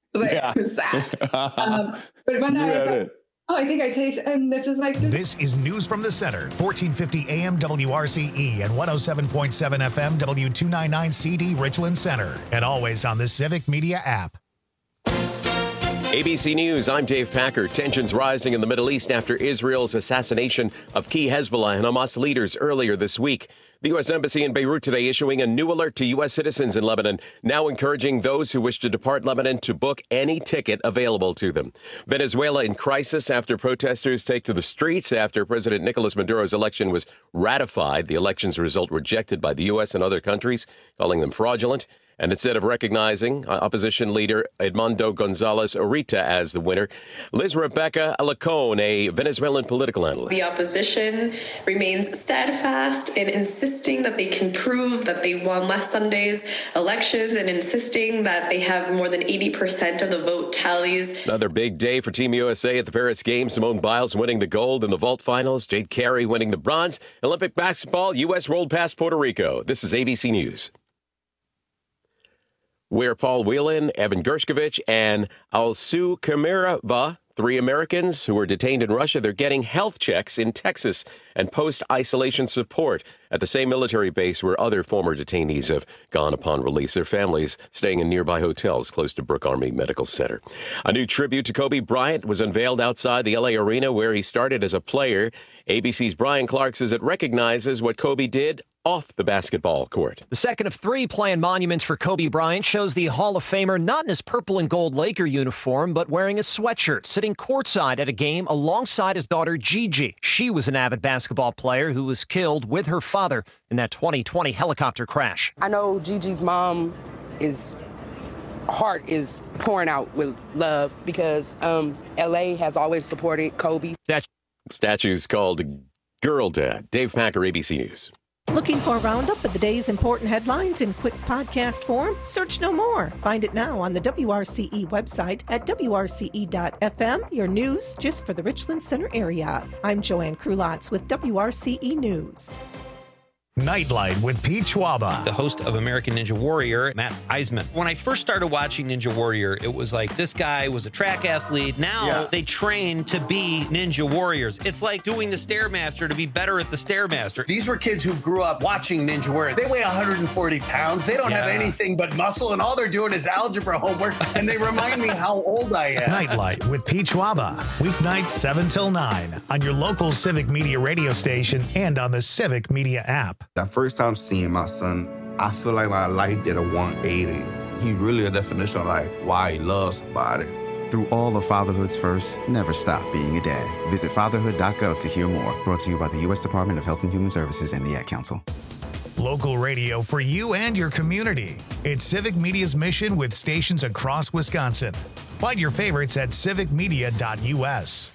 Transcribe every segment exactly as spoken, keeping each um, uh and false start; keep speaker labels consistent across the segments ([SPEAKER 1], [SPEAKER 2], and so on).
[SPEAKER 1] Like,
[SPEAKER 2] Yeah.
[SPEAKER 1] it was sad. Um, but when I was like, oh, I think I taste, and this is like this.
[SPEAKER 3] This is News from the Center, fourteen fifty A M W R C E and one oh seven point seven F M W two ninety-nine C D Richland Center, and always on the Civic Media app.
[SPEAKER 4] A B C News, I'm Dave Packer. Tensions rising in the Middle East after Israel's assassination of key Hezbollah and Hamas leaders earlier this week. The U S Embassy in Beirut today issuing a new alert to U S citizens in Lebanon, now encouraging those who wish to depart Lebanon to book any ticket available to them. Venezuela in crisis after protesters take to the streets after President Nicolas Maduro's election was ratified. The election's result rejected by the U S and other countries, calling them fraudulent. And instead of recognizing opposition leader Edmundo Gonzalez Urita as the winner, Liz Rebecca Alacon, a Venezuelan political analyst.
[SPEAKER 5] The opposition remains steadfast in insisting that they can prove that they won last Sunday's elections and insisting that they have more than eighty percent of the vote tallies.
[SPEAKER 4] Another big day for Team U S A at the Paris Games. Simone Biles winning the gold in the vault finals. Jade Carey winning the bronze. Olympic basketball, U S rolled past Puerto Rico. This is A B C News. Where Paul Whelan, Evan Gershkovich, and Alsu Kamirova, three Americans who were detained in Russia, they're getting health checks in Texas and post-isolation support at the same military base where other former detainees have gone upon release. Their families staying in nearby hotels close to Brooke Army Medical Center. A new tribute to Kobe Bryant was unveiled outside the L A Arena where he started as a player. A B C's Brian Clark says it recognizes what Kobe did off the basketball court.
[SPEAKER 6] The second of three planned monuments for Kobe Bryant shows the Hall of Famer not in his purple and gold Laker uniform, but wearing a sweatshirt, sitting courtside at a game alongside his daughter Gigi. She was an avid basketball player who was killed with her father in that twenty twenty helicopter crash.
[SPEAKER 7] I know Gigi's mom is heart is pouring out with love because um, L A has always supported Kobe.
[SPEAKER 4] Stat- statues called Girl Dad. Dave Packer, A B C News.
[SPEAKER 8] Looking for a roundup of the day's important headlines in quick podcast form? Search no more. Find it now on the W R C E website at W R C E dot F M. Your news just for the Richland Center area. I'm Joanne Krulotz with W R C E News.
[SPEAKER 3] Nightlight with Pete Schwaba.
[SPEAKER 9] The host of American Ninja Warrior, Matt Eisman. When I first started watching Ninja Warrior, it was like this guy was a track athlete. Now yeah. they train to be Ninja Warriors. It's like doing the Stairmaster to be better at the Stairmaster.
[SPEAKER 10] These were kids who grew up watching Ninja Warrior. They weigh one hundred forty pounds. They don't yeah. have anything but muscle, and all they're doing is algebra homework, and they remind me how old I am.
[SPEAKER 3] Nightlight with Pete Schwaba. Weeknights seven till nine on your local Civic Media radio station and on the Civic Media app.
[SPEAKER 11] That first time seeing my son, I feel like my life did a one eighty. He really a definition of like why he loves somebody.
[SPEAKER 12] Through all of fatherhood's first, never stop being a dad. Visit fatherhood dot gov to hear more. Brought to you by the U S Department of Health and Human Services and the Ad Council.
[SPEAKER 3] Local radio for you and your community. It's Civic Media's mission with stations across Wisconsin. Find your favorites at civic media dot U S.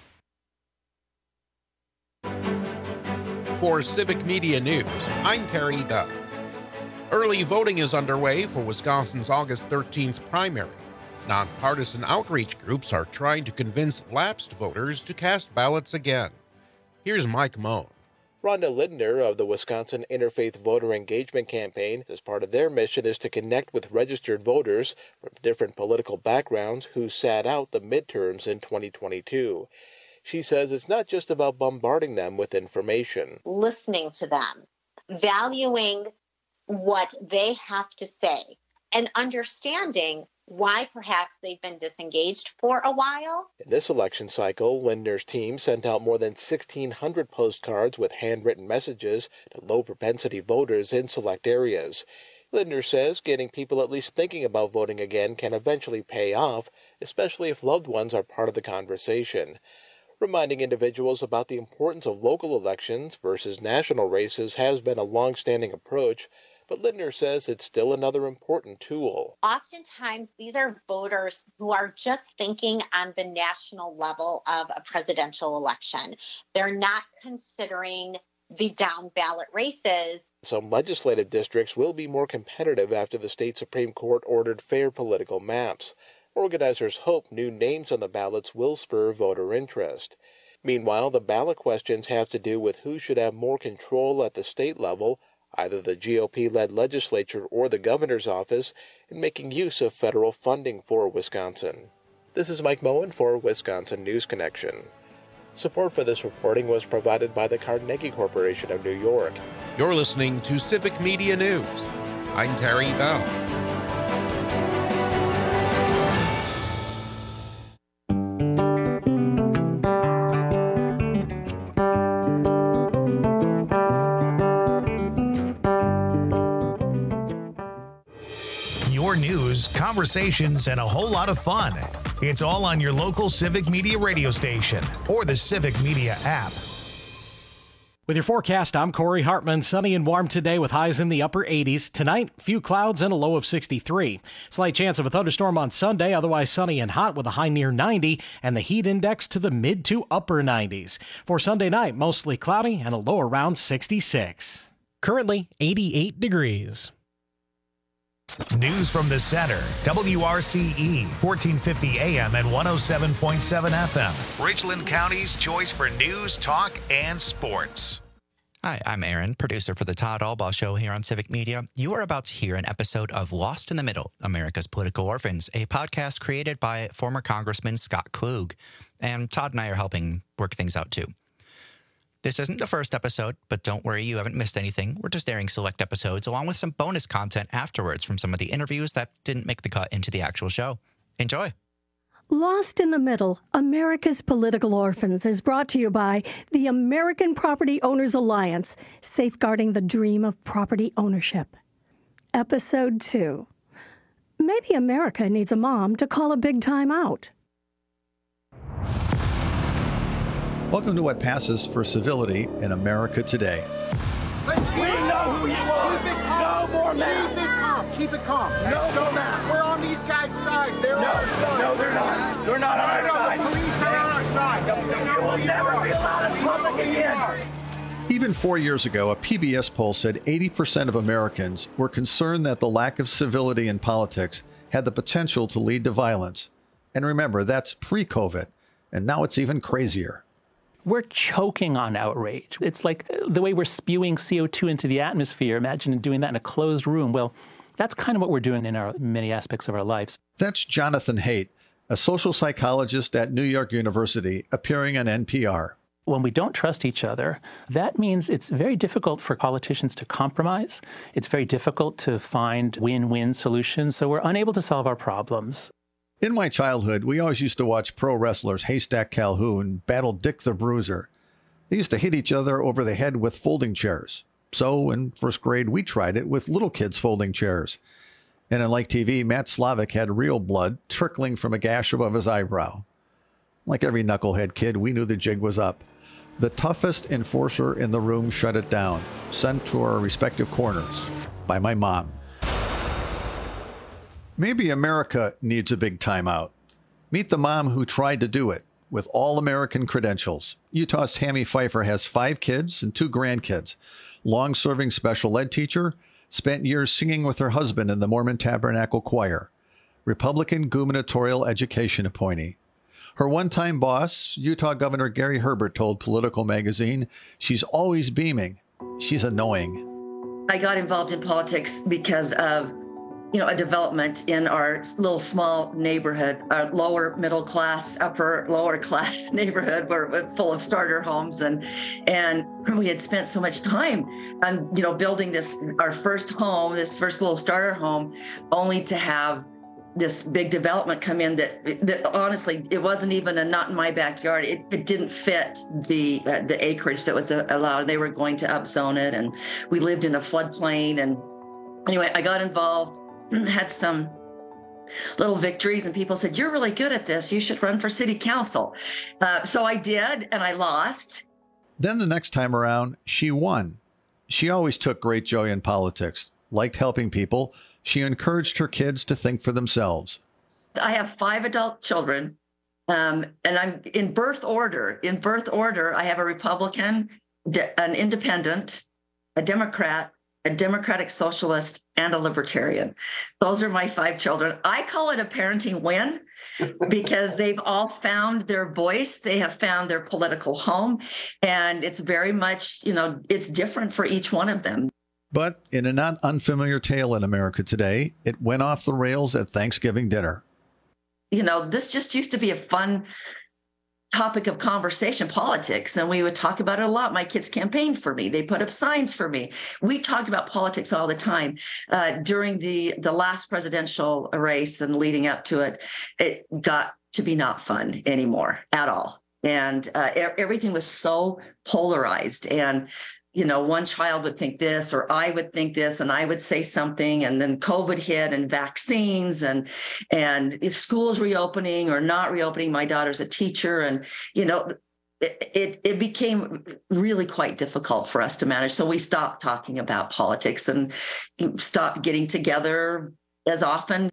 [SPEAKER 13] For Civic Media News, I'm Terry Duck. Early voting is underway for Wisconsin's August thirteenth primary. Nonpartisan outreach groups are trying to convince lapsed voters to cast ballots again. Here's Mike Moan.
[SPEAKER 14] Rhonda Lindner of the Wisconsin Interfaith Voter Engagement Campaign says part of their mission is to connect with registered voters from different political backgrounds who sat out the midterms in twenty twenty-two. She says it's not just about bombarding them with information.
[SPEAKER 15] Listening to them, valuing what they have to say, and understanding why perhaps they've been disengaged for a while.
[SPEAKER 14] In this election cycle, Lindner's team sent out more than sixteen hundred postcards with handwritten messages to low-propensity voters in select areas. Lindner says getting people at least thinking about voting again can eventually pay off, especially if loved ones are part of the conversation. Reminding individuals about the importance of local elections versus national races has been a long-standing approach, but Lindner says it's still another important tool.
[SPEAKER 15] Oftentimes, these are voters who are just thinking on the national level of a presidential election. They're not considering the down-ballot races.
[SPEAKER 14] Some legislative districts will be more competitive after the state Supreme Court ordered fair political maps. Organizers hope new names on the ballots will spur voter interest. Meanwhile, the ballot questions have to do with who should have more control at the state level. either the G O P-led legislature or the governor's office, in making use of federal funding for Wisconsin. This is Mike Moen for Wisconsin News Connection. Support for this reporting was provided by the Carnegie Corporation of New York.
[SPEAKER 13] You're listening to Civic Media News. I'm Terry Bell.
[SPEAKER 3] Your news, conversations, and a whole lot of fun. It's all on your local Civic Media radio station or the Civic Media app.
[SPEAKER 2] With your forecast, I'm Corey Hartman. Sunny and warm today with highs in the upper eighties. Tonight, few clouds and a low of sixty-three. Slight chance of a thunderstorm on Sunday, otherwise sunny and hot with a high near ninety and the heat index to the mid to upper nineties. For Sunday night, mostly cloudy and a low around sixty-six. Currently, eighty-eight degrees.
[SPEAKER 3] News from the center, W R C E, fourteen fifty A M and one oh seven point seven F M. Richland County's choice for news, talk, and sports.
[SPEAKER 16] Hi, I'm Aaron, producer for the Todd Albaugh Show here on Civic Media. You are about to hear an episode of Lost in the Middle, America's Political Orphans, a podcast created by former Congressman Scott Klug. And Todd and I are helping work things out too. This isn't the first episode, but don't worry, you haven't missed anything. We're just airing select episodes along with some bonus content afterwards from some of the interviews that didn't make the cut into the actual show. Enjoy.
[SPEAKER 17] Lost in the Middle, America's Political Orphans is brought to you by the American Property Owners Alliance, safeguarding the dream of property ownership. Episode two. Maybe America needs a mom to call a big time out.
[SPEAKER 18] Welcome to what passes for civility in America today.
[SPEAKER 19] We know who you are. Keep it calm. No more masks. Keep it calm. Keep it calm. No, no masks. We're on these guys' side. They're no, on our side. No, they're not. They're not on our side. The police are on our side. No, you will never be allowed in public again.
[SPEAKER 18] Even four years ago, a P B S poll said eighty percent of Americans were concerned that the lack of civility in politics had the potential to lead to violence. And remember, that's pre-COVID. And now it's even crazier.
[SPEAKER 20] We're choking on outrage. It's like the way we're spewing C O two into the atmosphere. Imagine doing that in a closed room. Well, that's kind of what we're doing in our many aspects of our lives.
[SPEAKER 18] That's Jonathan Haidt, a social psychologist at New York University, appearing on N P R.
[SPEAKER 20] When we don't trust each other, that means it's very difficult for politicians to compromise. It's very difficult to find win-win solutions. So we're unable to solve our problems.
[SPEAKER 18] In my childhood, we always used to watch pro wrestlers Haystack Calhoun battle Dick the Bruiser. They used to hit each other over the head with folding chairs. So in first grade, we tried it with little kids folding chairs. And in Like T V, Matt Slavic had real blood trickling from a gash above his eyebrow. Like every knucklehead kid, we knew the jig was up. The toughest enforcer in the room shut it down, sent to our respective corners by my mom. Maybe America needs a big timeout. Meet the mom who tried to do it with all American credentials. Utah's Tammy Pfeiffer has five kids and two grandkids. Long-serving special ed teacher, spent years singing with her husband in the Mormon Tabernacle Choir. Republican gubernatorial education appointee. Her one-time boss, Utah Governor Gary Herbert, told Political Magazine, she's always beaming. She's annoying.
[SPEAKER 21] I got involved in politics because of you know, a development in our little small neighborhood, our lower middle class, upper lower class neighborhood, where full of starter homes, and and we had spent so much time on you know building this our first home, this first little starter home, only to have this big development come in that, that honestly it wasn't even a not in my backyard. It, it didn't fit the uh, the acreage that was allowed. They were going to upzone it, and we lived in a floodplain. And anyway, I got involved. Had some little victories, and people said, you're really good at this. You should run for city council. Uh, so I did, and I lost.
[SPEAKER 18] Then the next time around, she won. She always took great joy in politics, liked helping people. She encouraged her kids to think for themselves.
[SPEAKER 21] I have five adult children, um, and I'm in birth order. In birth order, I have a Republican, an independent, a Democrat, a Democratic Socialist, and a Libertarian. Those are my five children. I call it a parenting win because they've all found their voice. They have found their political home. And it's very much, you know, it's different for each one of them.
[SPEAKER 18] But in a not unfamiliar tale in America today, it went off the rails at Thanksgiving dinner.
[SPEAKER 21] You know, this just used to be a fun topic of conversation, politics, and we would talk about it a lot. My kids campaigned for me. They put up signs for me. We talked about politics all the time. Uh, during the, the last presidential race and leading up to it, it got to be not fun anymore at all. And uh, everything was so polarized. And you know, one child would think this, or I would think this, and I would say something, and then COVID hit, and vaccines, and and if schools reopening or not reopening. My daughter's a teacher, and you know, it, it it became really quite difficult for us to manage. So we stopped talking about politics and stopped getting together as often.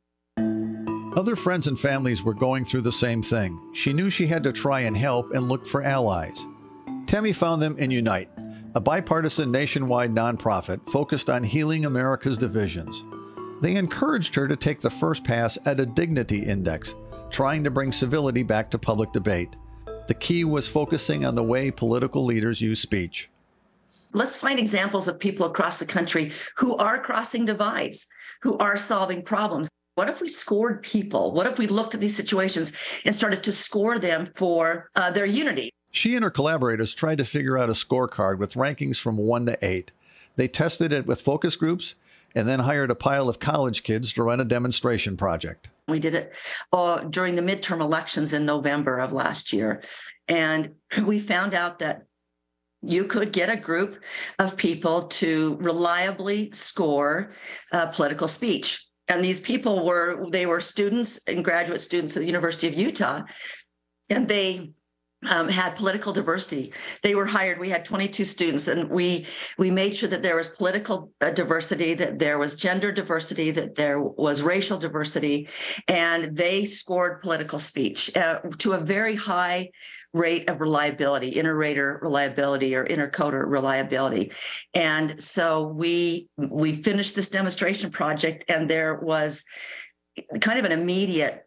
[SPEAKER 18] Other friends and families were going through the same thing. She knew she had to try and help and look for allies. Tammy found them in Unite, a bipartisan nationwide nonprofit focused on healing America's divisions. They encouraged her to take the first pass at a dignity index, trying to bring civility back to public debate. The key was focusing on the way political leaders use speech.
[SPEAKER 21] Let's find examples of people across the country who are crossing divides, who are solving problems. What if we scored people? What if we looked at these situations and started to score them for uh, their unity?
[SPEAKER 18] She and her collaborators tried to figure out a scorecard with rankings from one to eight. They tested it with focus groups and then hired a pile of college kids to run a demonstration project.
[SPEAKER 21] We did it uh, during the midterm elections in November of last year. And we found out that you could get a group of people to reliably score uh, political speech. And these people were, they were students and graduate students at the University of Utah. And they Um, had political diversity. They were hired. We had twenty-two students, and we we made sure that there was political uh, diversity, that there was gender diversity, that there was racial diversity, and they scored political speech uh, to a very high rate of reliability, inter-rater reliability or intercoder reliability. And so we we finished this demonstration project, and there was kind of an immediate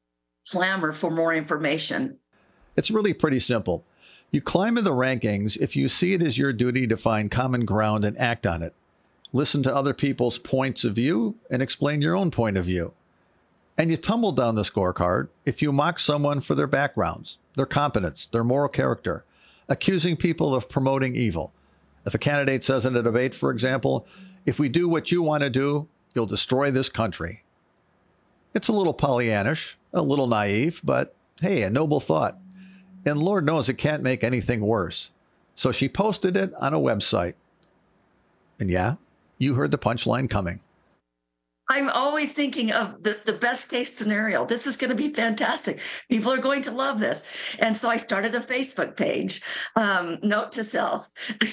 [SPEAKER 21] clamor for more information.
[SPEAKER 18] It's really pretty simple. You climb in the rankings if you see it as your duty to find common ground and act on it. Listen to other people's points of view and explain your own point of view. And you tumble down the scorecard if you mock someone for their backgrounds, their competence, their moral character, accusing people of promoting evil. If a candidate says in a debate, for example, if we do what you want to do, you'll destroy this country. It's a little Pollyannish, a little naive, but hey, a noble thought. And Lord knows it can't make anything worse. So she posted it on a website. And yeah, you heard the punchline coming.
[SPEAKER 21] I'm always thinking of the, the best case scenario. This is going to be fantastic. People are going to love this. And so I started a Facebook page. Um, note to self,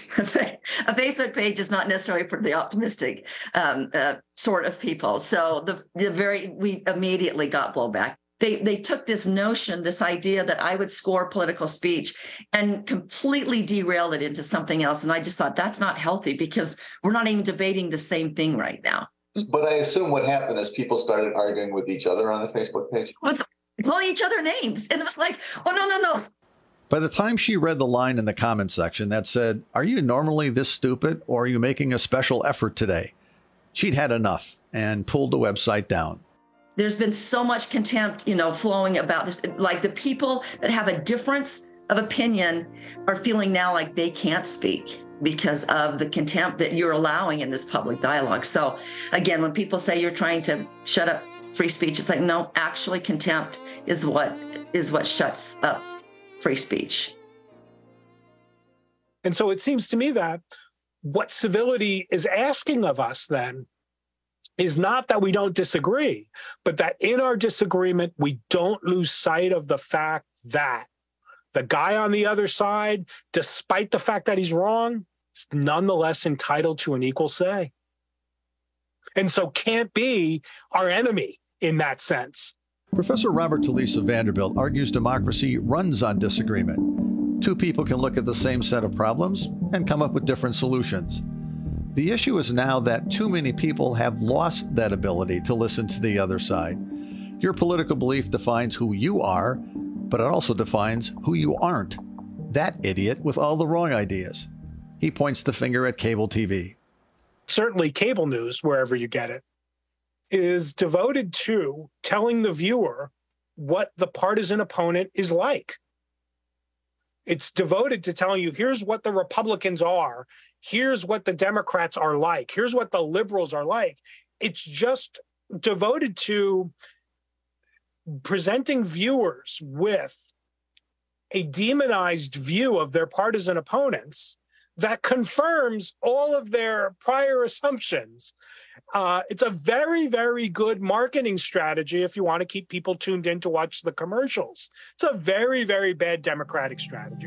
[SPEAKER 21] a Facebook page is not necessarily for the optimistic um, uh, sort of people. So the, the very, we immediately got blowback. They they took this notion, this idea that I would score political speech and completely derailed it into something else. And I just thought that's not healthy because we're not even debating the same thing right now.
[SPEAKER 1] But I assume what happened is people started arguing with each other on the Facebook page.
[SPEAKER 21] With calling each other names. And it was like, oh, no, no, no.
[SPEAKER 18] By the time she read the line in the comment section that said, "Are you normally this stupid or are you making a special effort today?" she'd had enough and pulled the website down.
[SPEAKER 21] There's been so much contempt, you know, flowing about this. Like the people that have a difference of opinion are feeling now like they can't speak because of the contempt that you're allowing in this public dialogue. So again, when people say you're trying to shut up free speech, it's like, no, actually contempt is what is what shuts up free speech.
[SPEAKER 22] And so it seems to me that what civility is asking of us then is not that we don't disagree, but that in our disagreement, we don't lose sight of the fact that the guy on the other side, despite the fact that he's wrong, is nonetheless entitled to an equal say. And so can't be our enemy in that sense.
[SPEAKER 18] Professor Robert Talisse of Vanderbilt argues democracy runs on disagreement. Two people can look at the same set of problems and come up with different solutions. The issue is now that too many people have lost that ability to listen to the other side. Your political belief defines who you are, but it also defines who you aren't. That idiot with all the wrong ideas. He points the finger at cable T V.
[SPEAKER 22] certainly cable news, wherever you get it, is devoted to telling the viewer what the partisan opponent is like. It's devoted to telling you, here's what the Republicans are, here's what the Democrats are like, here's what the liberals are like. It's just devoted to presenting viewers with a demonized view of their partisan opponents that confirms all of their prior assumptions. Uh, it's a very, very good marketing strategy if you want to keep people tuned in to watch the commercials. It's a very, very bad Democratic strategy.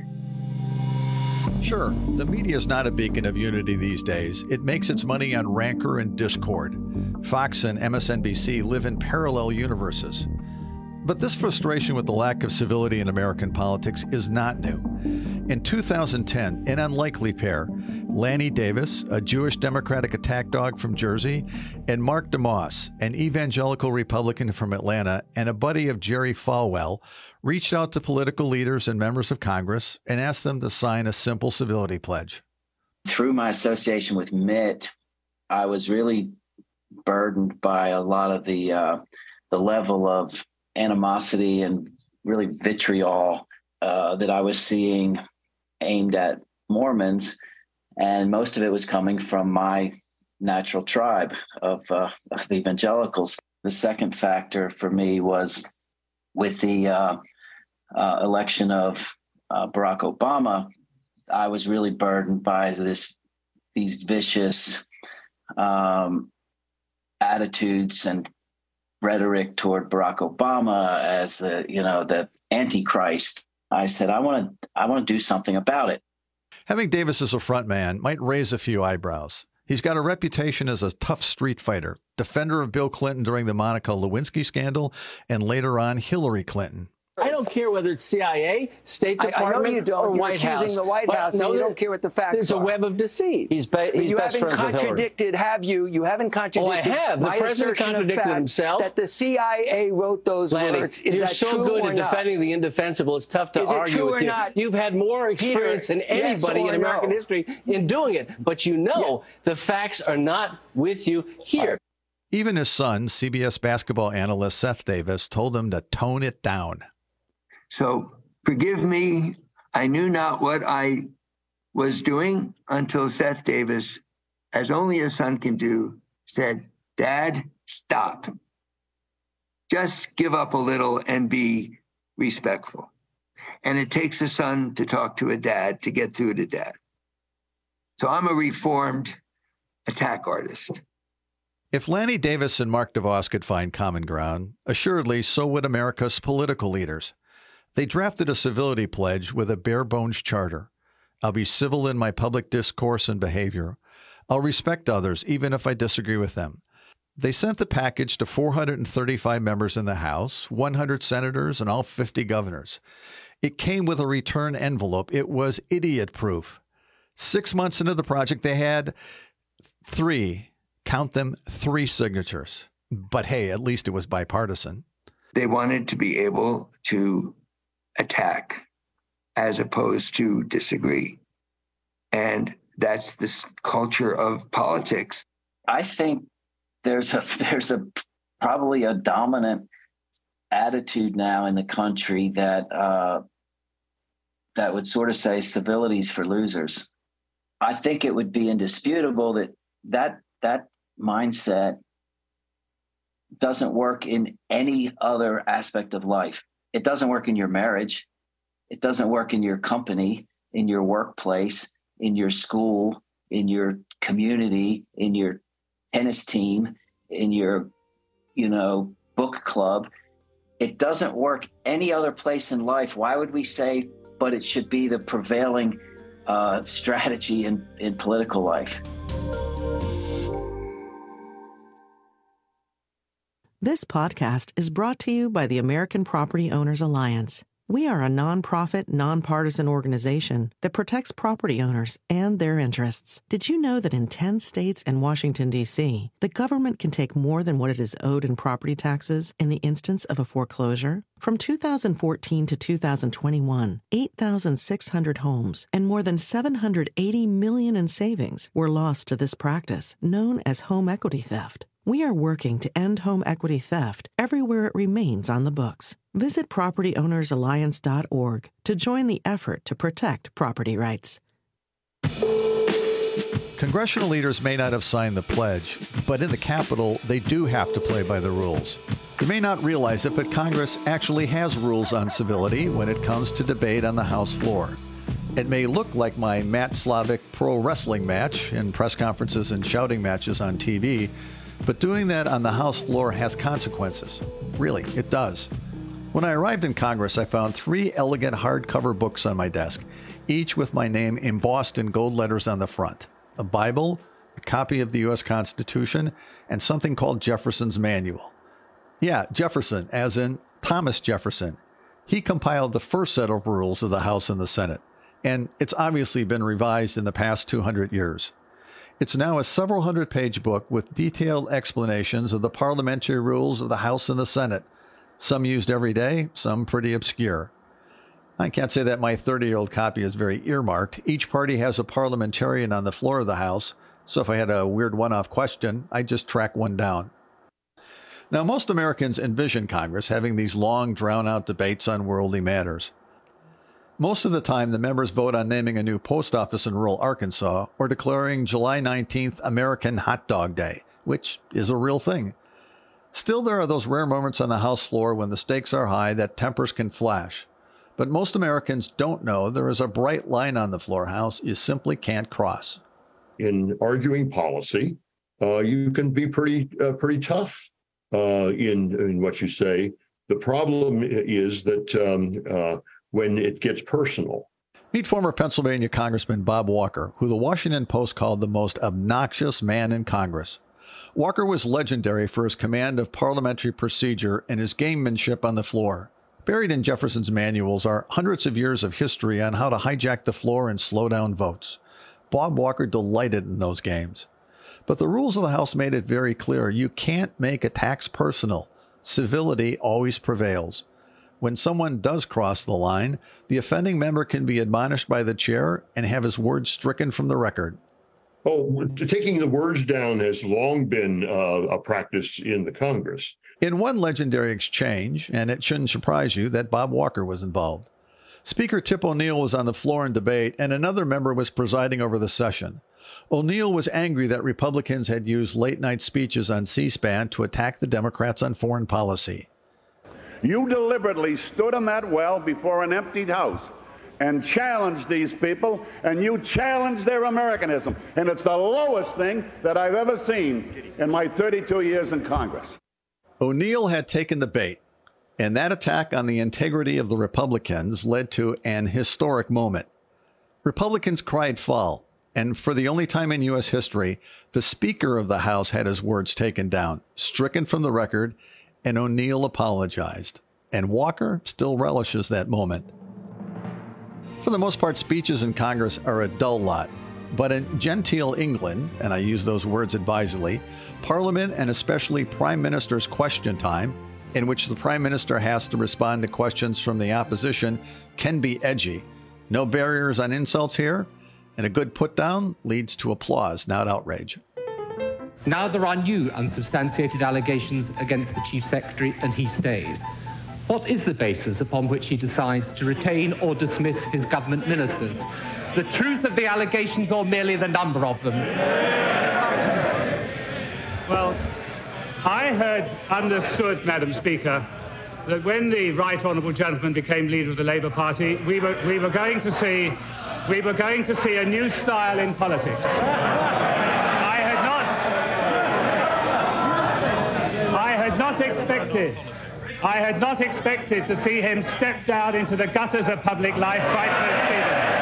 [SPEAKER 18] Sure, the media is not a beacon of unity these days. It makes its money on rancor and discord. Fox and M S N B C live in parallel universes. But this frustration with the lack of civility in American politics is not new. In two thousand ten, an unlikely pair, Lanny Davis, a Jewish Democratic attack dog from Jersey, and Mark DeMoss, an evangelical Republican from Atlanta and a buddy of Jerry Falwell, reached out to political leaders and members of Congress and asked them to sign a simple civility pledge.
[SPEAKER 5] Through my association with Mitt, I was really burdened by a lot of the uh, the level of animosity and really vitriol uh, that I was seeing aimed at Mormons. And most of it was coming from my natural tribe of, uh, of evangelicals. The second factor for me was with the uh, uh, election of uh, Barack Obama, I was really burdened by this these vicious um, attitudes and rhetoric toward Barack Obama as the, you know, the Antichrist. I said, I want to, I want to do something about it.
[SPEAKER 18] Having Davis as a front man might raise a few eyebrows. He's got a reputation as a tough street fighter, defender of Bill Clinton during the Monica Lewinsky scandal, and later on Hillary Clinton.
[SPEAKER 6] I don't care whether it's C I A, State Department,
[SPEAKER 23] I know you don't.
[SPEAKER 6] or
[SPEAKER 23] You're
[SPEAKER 6] White
[SPEAKER 23] accusing
[SPEAKER 6] House.
[SPEAKER 23] the White House, and
[SPEAKER 6] no,
[SPEAKER 23] you don't care what the facts
[SPEAKER 6] there's
[SPEAKER 23] are.
[SPEAKER 6] There's a web of deceit.
[SPEAKER 23] He's, ba- he's you haven't contradicted, have you? You haven't contradicted.
[SPEAKER 6] Oh, I have. The
[SPEAKER 23] my
[SPEAKER 6] president contradicted himself.
[SPEAKER 23] That the C I A wrote those
[SPEAKER 6] Lanny,
[SPEAKER 23] words. Is
[SPEAKER 6] you're
[SPEAKER 23] that
[SPEAKER 6] so
[SPEAKER 23] true
[SPEAKER 6] good
[SPEAKER 23] or
[SPEAKER 6] at
[SPEAKER 23] not?
[SPEAKER 6] defending the indefensible. It's tough to
[SPEAKER 23] Is it
[SPEAKER 6] argue
[SPEAKER 23] true
[SPEAKER 6] with
[SPEAKER 23] or
[SPEAKER 6] you.
[SPEAKER 23] not?
[SPEAKER 6] You've had more experience
[SPEAKER 23] Peter,
[SPEAKER 6] than anybody
[SPEAKER 23] yes
[SPEAKER 6] in American
[SPEAKER 23] no?
[SPEAKER 6] history in doing it. But you know yeah. the facts are not with you here.
[SPEAKER 18] Even his son, C B S basketball analyst Seth Davis, told him to tone it down.
[SPEAKER 24] So forgive me. I knew not what I was doing until Seth Davis, as only a son can do, said, Dad, stop. Just give up a little and be respectful. And it takes a son to talk to a dad to get through to dad. So I'm a reformed attack artist.
[SPEAKER 18] If Lanny Davis and Mark DeVos could find common ground, assuredly so would America's political leaders. They drafted a civility pledge with a bare-bones charter. I'll be civil in my public discourse and behavior. I'll respect others, even if I disagree with them. They sent the package to four hundred thirty-five members in the House, one hundred senators, and all fifty governors. It came with a return envelope. It was idiot-proof. Six months into the project, they had three, count them, three signatures. But hey, at least it was bipartisan.
[SPEAKER 24] They wanted to be able to attack as opposed to disagree. And that's this culture of politics.
[SPEAKER 5] I think there's a there's a probably a dominant attitude now in the country that uh, that would sort of say civility's for losers. I think it would be indisputable that that that mindset doesn't work in any other aspect of life. It doesn't work in your marriage. It doesn't work in your company, in your workplace, in your school, in your community, in your tennis team, in your, you know, book club. It doesn't work any other place in life. Why would we say, but it should be the prevailing uh, strategy in, in political life?
[SPEAKER 25] This podcast is brought to you by the American Property Owners Alliance.
[SPEAKER 4] We are a nonprofit, nonpartisan organization that protects property owners and their interests. Did you know that in ten states and Washington, D C, the government can take more than what it is owed in property taxes in the instance of a foreclosure? From two thousand fourteen to two thousand twenty-one, eight thousand six hundred homes and more than seven hundred eighty million dollars in savings were lost to this practice, known as home equity theft. We are working to end home equity theft everywhere it remains on the books. Visit property owners alliance dot org to join the effort to protect property rights.
[SPEAKER 18] Congressional leaders may not have signed the pledge, but in the Capitol, they do have to play by the rules. You may not realize it, but Congress actually has rules on civility when it comes to debate on the House floor. It may look like my Matt Slavic pro wrestling match in press conferences and shouting matches on T V, but doing that on the House floor has consequences. Really, it does. When I arrived in Congress, I found three elegant hardcover books on my desk, each with my name embossed in gold letters on the front. A Bible, a copy of the U S Constitution, and something called Jefferson's Manual. Yeah, Jefferson, as in Thomas Jefferson. He compiled the first set of rules of the House and the Senate, and it's obviously been revised in the past two hundred years. It's now a several hundred page book with detailed explanations of the parliamentary rules of the House and the Senate, some used every day, some pretty obscure. I can't say that my thirty-year-old copy is very earmarked. Each party has a parliamentarian on the floor of the House, so if I had a weird one-off question, I'd just track one down. Now, most Americans envision Congress having these long, drawn-out debates on worldly matters. Most of the time, the members vote on naming a new post office in rural Arkansas or declaring July nineteenth American Hot Dog Day, which is a real thing. Still, there are those rare moments on the House floor when the stakes are high that tempers can flash. But most Americans don't know there is a bright line on the floor, House, you simply can't cross.
[SPEAKER 7] In arguing policy, uh, you can be pretty uh, pretty tough uh, in, in what you say. The problem is that um, uh, when it gets personal.
[SPEAKER 18] Meet former Pennsylvania Congressman Bob Walker, who the Washington Post called the most obnoxious man in Congress. Walker was legendary for his command of parliamentary procedure and his gamemanship on the floor. Buried in Jefferson's manuals are hundreds of years of history on how to hijack the floor and slow down votes. Bob Walker delighted in those games. But the rules of the House made it very clear you can't make attacks personal. Civility always prevails. When someone does cross the line, the offending member can be admonished by the chair and have his words stricken from the record.
[SPEAKER 7] Oh, taking the words down has long been uh, a practice in the Congress.
[SPEAKER 18] In one legendary exchange, and it shouldn't surprise you that Bob Walker was involved. Speaker Tip O'Neill was on the floor in debate, and another member was presiding over the session. O'Neill was angry that Republicans had used late-night speeches on C-SPAN to attack the Democrats on foreign policy.
[SPEAKER 8] You deliberately stood in that well before an emptied house and challenged these people, and you challenged their Americanism. And it's the lowest thing that I've ever seen in my thirty-two years in Congress.
[SPEAKER 18] O'Neill had taken the bait, and that attack on the integrity of the Republicans led to an historic moment. Republicans cried foul, and for the only time in U S history, the Speaker of the House had his words taken down, stricken from the record, and O'Neill apologized. And Walker still relishes that moment. For the most part, speeches in Congress are a dull lot. But in genteel England, and I use those words advisedly, Parliament and especially Prime Minister's question time, in which the Prime Minister has to respond to questions from the opposition, can be edgy. No barriers on insults here, and a good put-down leads to applause, not outrage.
[SPEAKER 9] Now there are new unsubstantiated allegations against the Chief Secretary, and he stays. What is the basis upon which he decides to retain or dismiss his government ministers? The truth of the allegations or merely the number of them?
[SPEAKER 25] Well, I had understood, Madam Speaker, that when the right honourable gentleman became leader of the Labour Party, we were we were going to see we were going to see a new style in politics. I had not I had not expected I had not expected to see him step down into the gutters of public life quite so speedily.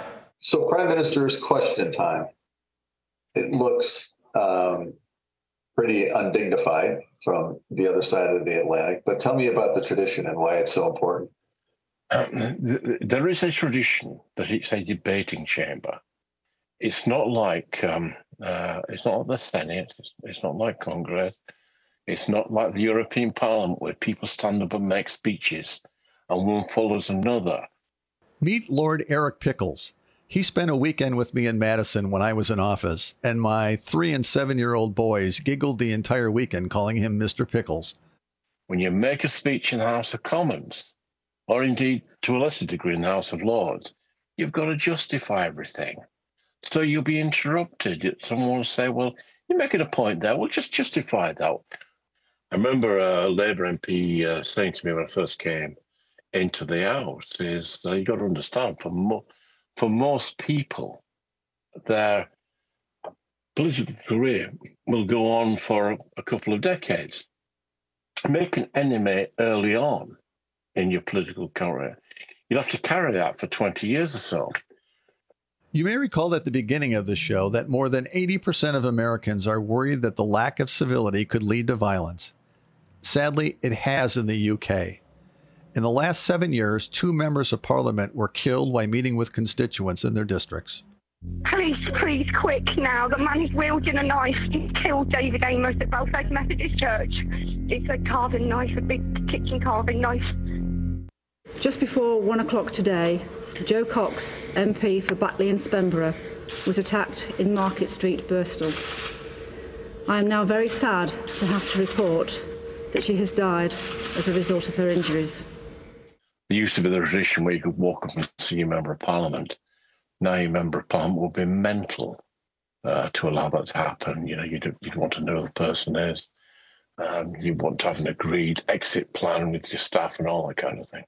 [SPEAKER 1] So Prime Minister's question time. It looks um, pretty undignified from the other side of the Atlantic. But tell me about the tradition and why it's so important.
[SPEAKER 10] Um, th- there is a tradition that it's a debating chamber. It's not like um, uh, it's not like the Senate. It's, it's not like Congress. It's not like the European Parliament where people stand up and make speeches and one follows another.
[SPEAKER 18] Meet Lord Eric Pickles. He spent a weekend with me in Madison when I was in office, and my three and seven-year-old boys giggled the entire weekend calling him Mister Pickles.
[SPEAKER 10] When you make a speech in the House of Commons, or indeed to a lesser degree in the House of Lords, you've got to justify everything. So you'll be interrupted. Someone will say, well, you're making a point there. Well, just justify that. I remember a Labour M P uh, saying to me when I first came into the House is uh, you got to understand, for, mo- for most people, their political career will go on for a couple of decades. Make an enemy early on in your political career, you'll have to carry that for twenty years or so.
[SPEAKER 18] You may recall at the beginning of the show that more than eighty percent of Americans are worried that the lack of civility could lead to violence. Sadly, it has in the U K. In the last seven years, two members of parliament were killed while meeting with constituents in their districts.
[SPEAKER 11] Police, please, quick now. The man is wielding a knife. He killed David Amos at Belfast Methodist Church. It's a carving knife, a big kitchen carving knife.
[SPEAKER 12] Just before one o'clock today, Joe Cox, M P for Batley and Spenborough, was attacked in Market Street, Bristol. I am now very sad to have to report that she has died as a result of her injuries.
[SPEAKER 10] There used to be the tradition where you could walk up and see a member of Parliament. Now your member of Parliament will be mental uh, to allow that to happen. You know, you'd, you'd want to know who the person is. Um, you want to have an agreed exit plan with your staff and all that kind of thing.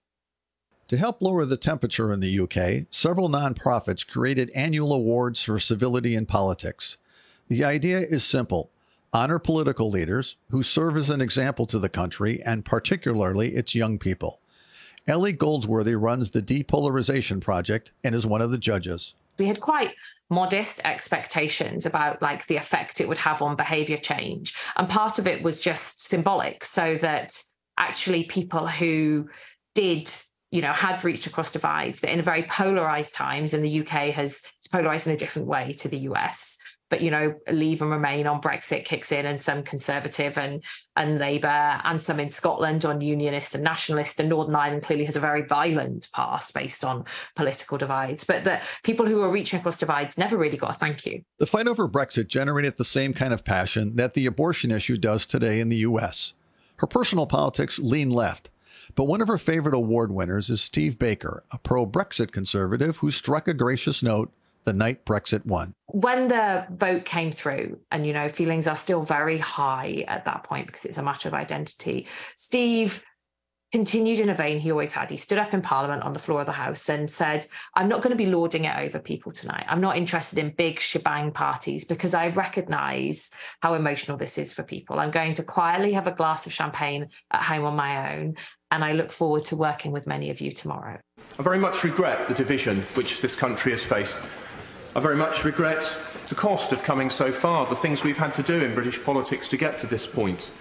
[SPEAKER 18] To help lower the temperature in the U K, several nonprofits created annual awards for civility in politics. The idea is simple. Honor political leaders who serve as an example to the country and particularly its young people. Ellie Goldsworthy runs the Depolarization Project and is one of the judges.
[SPEAKER 14] We had quite modest expectations about like the effect it would have on behavior change. And part of it was just symbolic, so that actually people who did, you know, had reached across divides, that in very polarized times, and the U K has it's polarized in a different way to the U S, but, you know, Leave and Remain on Brexit kicks in, and some Conservative and, and Labour, and some in Scotland on Unionist and Nationalist, and Northern Ireland clearly has a very violent past based on political divides. But that people who are reaching across divides never really got a thank you.
[SPEAKER 18] The fight over Brexit generated the same kind of passion that the abortion issue does today in the U S. Her personal politics lean left, but one of her favorite award winners is Steve Baker, a pro-Brexit conservative who struck a gracious note the night Brexit won.
[SPEAKER 14] When the vote came through, and, you know, feelings are still very high at that point because it's a matter of identity, Steve continued in a vein he always had. He stood up in Parliament on the floor of the House and said, I'm not going to be lording it over people tonight. I'm not interested in big shebang parties because I recognise how emotional this is for people. I'm going to quietly have a glass of champagne at home on my own, and I look forward to working with many of you tomorrow.
[SPEAKER 15] I very much regret the division which this country has faced. I very much regret the cost of coming so far, the things we've had to do in British politics to get to this point.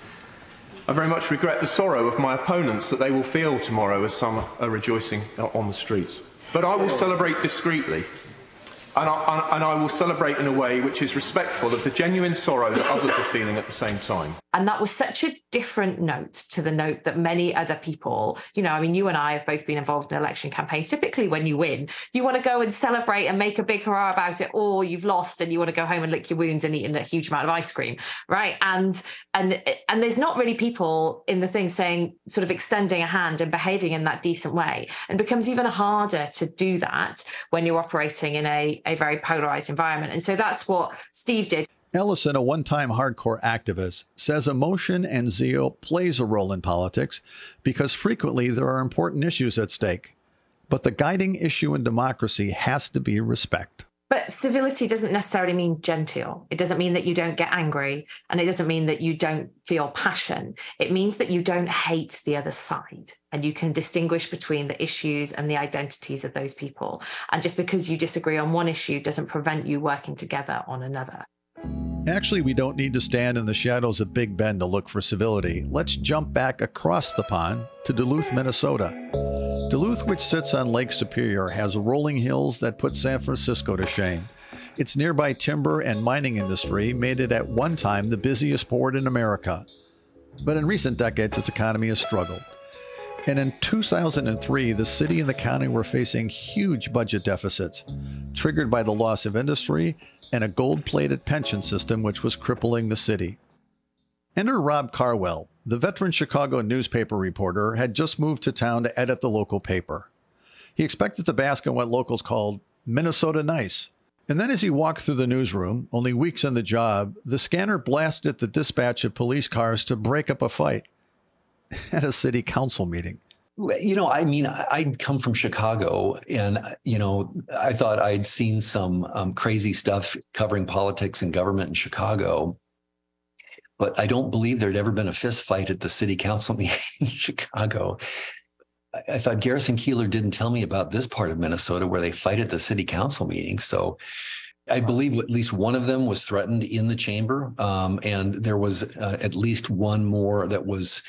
[SPEAKER 15] I very much regret the sorrow of my opponents that they will feel tomorrow as some are rejoicing on the streets. But I will celebrate discreetly, and I, and I will celebrate in a way which is respectful of the genuine sorrow that others are feeling at the same time.
[SPEAKER 14] And that was such a different note to the note that many other people, you know, I mean, you and I have both been involved in election campaigns. Typically when you win, you want to go and celebrate and make a big hurrah about it, or you've lost and you want to go home and lick your wounds and eat a huge amount of ice cream, right? And and and there's not really people in the thing saying, sort of extending a hand and behaving in that decent way. And it becomes even harder to do that when you're operating in a, a very polarized environment. And so that's what Steve did.
[SPEAKER 18] Ellison, a one-time hardcore activist, says emotion and zeal plays a role in politics because frequently there are important issues at stake. But the guiding issue in democracy has to be respect.
[SPEAKER 14] But civility doesn't necessarily mean genteel. It doesn't mean that you don't get angry, and it doesn't mean that you don't feel passion. It means that you don't hate the other side, and you can distinguish between the issues and the identities of those people. And just because you disagree on one issue doesn't prevent you working together on another.
[SPEAKER 18] Actually, we don't need to stand in the shadows of Big Ben to look for civility. Let's jump back across the pond to Duluth, Minnesota. Duluth, which sits on Lake Superior, has rolling hills that put San Francisco to shame. Its nearby timber and mining industry made it at one time the busiest port in America. But in recent decades, its economy has struggled. And in two thousand three, the city and the county were facing huge budget deficits, triggered by the loss of industry and a gold-plated pension system which was crippling the city. Enter Rob Carwell. The veteran Chicago newspaper reporter had just moved to town to edit the local paper. He expected to bask in what locals called Minnesota nice. And then as he walked through the newsroom, only weeks on the job, the scanner blasted the dispatch of police cars to break up a fight at a city council meeting.
[SPEAKER 2] You know, I mean, I'd come from Chicago and, you know, I thought I'd seen some um, crazy stuff covering politics and government in Chicago. But I don't believe there'd ever been a fist fight at the city council meeting in Chicago. I, I thought Garrison Keillor didn't tell me about this part of Minnesota where they fight at the city council meeting. So I believe at least one of them was threatened in the chamber. Um, and there was uh, at least one more that was,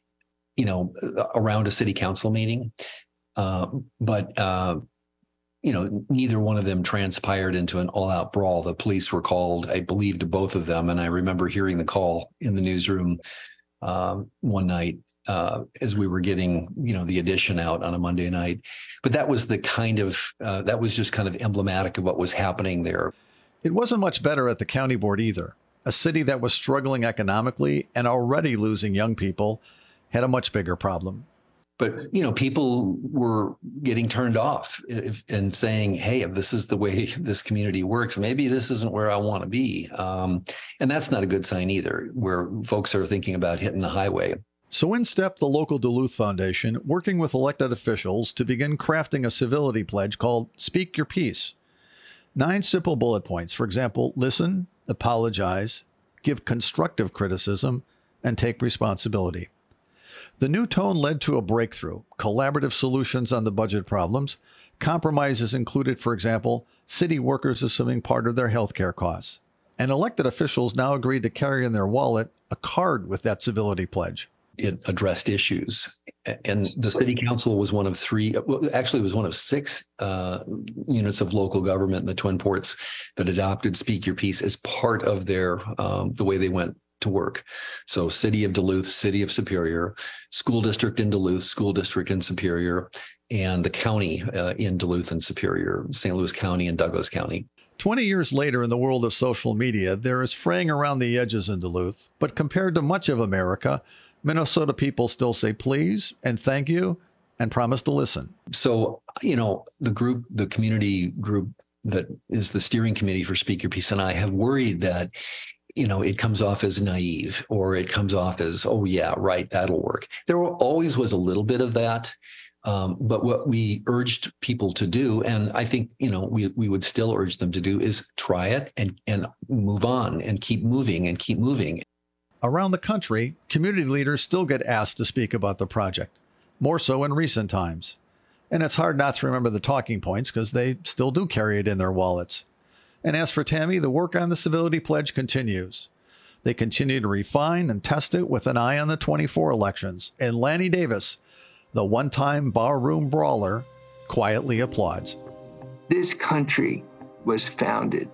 [SPEAKER 2] you know, around a city council meeting. Uh, but, uh, you know, neither one of them transpired into an all-out brawl. The police were called, I believe, to both of them. And I remember hearing the call in the newsroom uh, one night uh, as we were getting, you know, the edition out on a Monday night. But that was the kind of, uh, that was just kind of emblematic of what was happening there.
[SPEAKER 18] It wasn't much better at the county board either. A city that was struggling economically and already losing young people had a much bigger problem.
[SPEAKER 2] But, you know, people were getting turned off if, and saying, hey, if this is the way this community works, maybe this isn't where I want to be. Um, and that's not a good sign either, where folks are thinking about hitting the highway.
[SPEAKER 18] So in stepped the local Duluth Foundation, working with elected officials to begin crafting a civility pledge called Speak Your Piece. Nine simple bullet points. For example, listen, apologize, give constructive criticism, and take responsibility. The new tone led to a breakthrough, collaborative solutions on the budget problems. Compromises included, for example, city workers assuming part of their health care costs. And elected officials now agreed to carry in their wallet a card with that civility pledge.
[SPEAKER 2] It addressed issues. And the city council was one of three, well, actually it was one of six uh, units of local government in the Twin Ports that adopted Speak Your Piece as part of their, um, the way they went to work. So City of Duluth, City of Superior, School District in Duluth, School District in Superior, and the county uh, in Duluth and Superior, Saint Louis County and Douglas County.
[SPEAKER 18] twenty years later, in the world of social media, there is fraying around the edges in Duluth. But compared to much of America, Minnesota people still say please and thank you and promise to listen.
[SPEAKER 2] So, you know, the group, the community group that is the steering committee for Speak Your Piece and I have worried that, you know, it comes off as naive or it comes off as, oh, yeah, right, that'll work. There always was a little bit of that. Um, but what we urged people to do, and I think, you know, we we would still urge them to do, is try it and, and move on and keep moving and keep moving.
[SPEAKER 18] Around the country, community leaders still get asked to speak about the project, more so in recent times. And it's hard not to remember the talking points because they still do carry it in their wallets. And as for Tammy, the work on the civility pledge continues. They continue to refine and test it with an eye on the twenty-four elections. And Lanny Davis, the one-time barroom brawler, quietly applauds.
[SPEAKER 24] This country was founded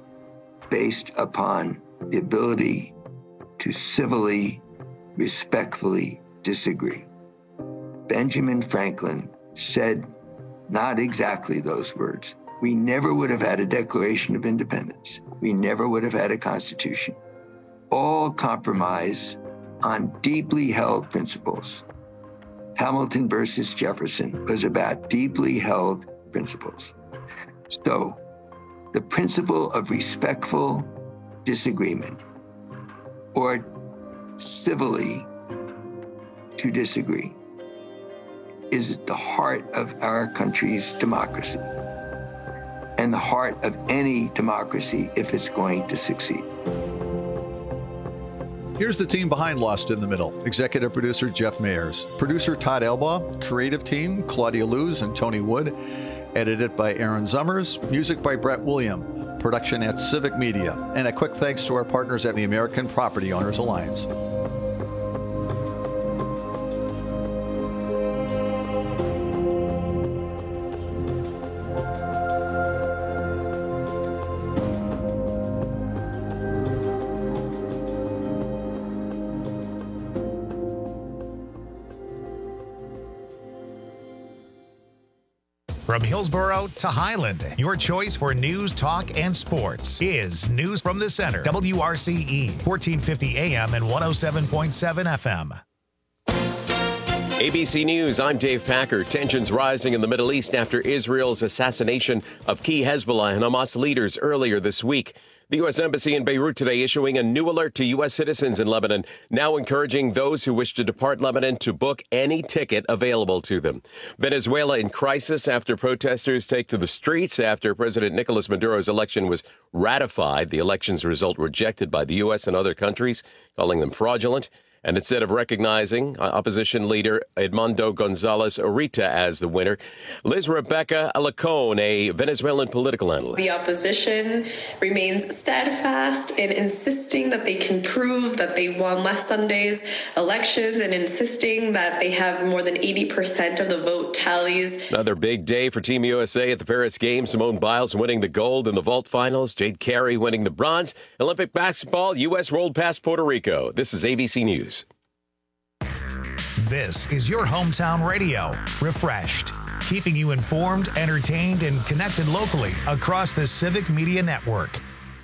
[SPEAKER 24] based upon the ability to civilly, respectfully disagree. Benjamin Franklin said not exactly those words. We never would have had a Declaration of Independence. We never would have had a Constitution. All compromise on deeply held principles. Hamilton versus Jefferson was about deeply held principles. So the principle of respectful disagreement, or civilly to disagree, is at the heart of our country's democracy and the heart of any democracy if it's going to succeed.
[SPEAKER 18] Here's the team behind Lost in the Middle. Executive producer Jeff Mayers. Producer Todd Elbaugh. Creative team Claudia Luz and Tony Wood. Edited by Aaron Zummers. Music by Brett William. production at Civic Media. And a quick thanks to our partners at the American Property Owners Alliance.
[SPEAKER 3] From Hillsborough to Highland, your choice for news, talk, and sports is News from the Center. W R C E, fourteen fifty A M and one oh seven point seven F M.
[SPEAKER 13] A B C News, I'm Dave Packer. Tensions rising in the Middle East after Israel's assassination of key Hezbollah and Hamas leaders earlier this week. The U S Embassy in Beirut today issuing a new alert to U S citizens in Lebanon, now encouraging those who wish to depart Lebanon to book any ticket available to them. Venezuela in crisis after protesters take to the streets after President Nicolas Maduro's election was ratified. The election's result rejected by the U S and other countries, calling them fraudulent. And instead of recognizing opposition leader Edmundo Gonzalez Urita as the winner, Liz Rebecca Alacon, a Venezuelan political analyst.
[SPEAKER 16] The opposition remains steadfast in insisting that they can prove that they won last Sunday's elections and insisting that they have more than eighty percent of the vote tallies.
[SPEAKER 13] Another big day for Team U S A at the Paris Games. Simone Biles winning the gold in the vault finals. Jade Carey winning the bronze. Olympic basketball, U S rolled past Puerto Rico. This is A B C News.
[SPEAKER 3] This is your hometown radio, refreshed, keeping you informed, entertained, and connected locally across the Civic Media Network.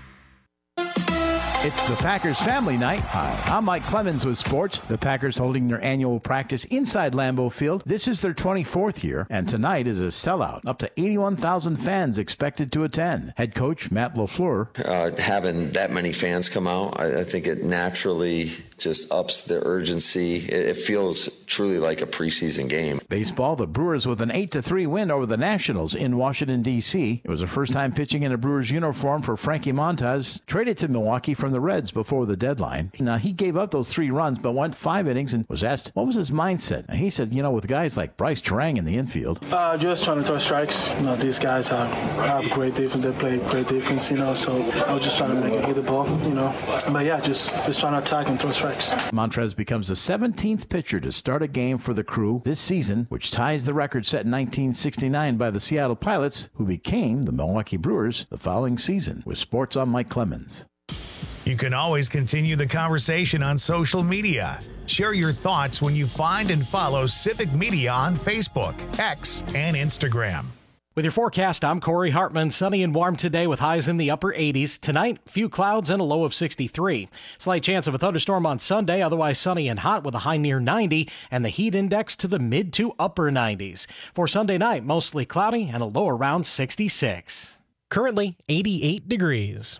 [SPEAKER 17] It's the Packers family night. Hi, I'm Mike Clemens with sports. The Packers holding their annual practice inside Lambeau Field. This is their twenty-fourth year, and tonight is a sellout. Up to eighty-one thousand fans expected to attend. Head coach Matt LaFleur.
[SPEAKER 19] Uh, having that many fans come out, I, I think it naturally just ups the urgency. It, it feels truly like a preseason game.
[SPEAKER 17] Baseball, the Brewers with an eight to three win over the Nationals in Washington, D C It was the first time pitching in a Brewers uniform for Frankie Montas, traded to Milwaukee from the Reds before the deadline. Now, he gave up those three runs, but went five innings and was asked, what was his mindset? And he said, you know, with guys like Bryce Terang in the infield.
[SPEAKER 26] Uh, just trying to throw strikes. You know, these guys have, have great defense. They play great defense, you know, so I was just trying to make it hit the ball, you know. But yeah, just, just trying to attack and throw strikes.
[SPEAKER 17] Montrez becomes the seventeenth pitcher to start a game for the Crew this season, which ties the record set in nineteen sixty-nine by the Seattle Pilots, who became the Milwaukee Brewers the following season. With sports, I'm Mike Clemens.
[SPEAKER 3] You can always continue the conversation on social media. Share your thoughts when you find and follow Civic Media on Facebook, X, and Instagram.
[SPEAKER 27] With your forecast, I'm Corey Hartman. Sunny and warm today with highs in the upper eighties. Tonight, few clouds and a low of sixty-three. Slight chance of a thunderstorm on Sunday, otherwise sunny and hot with a high near ninety, and the heat index to the mid to upper nineties. For Sunday night, mostly cloudy and a low around sixty-six. Currently, eighty-eight degrees.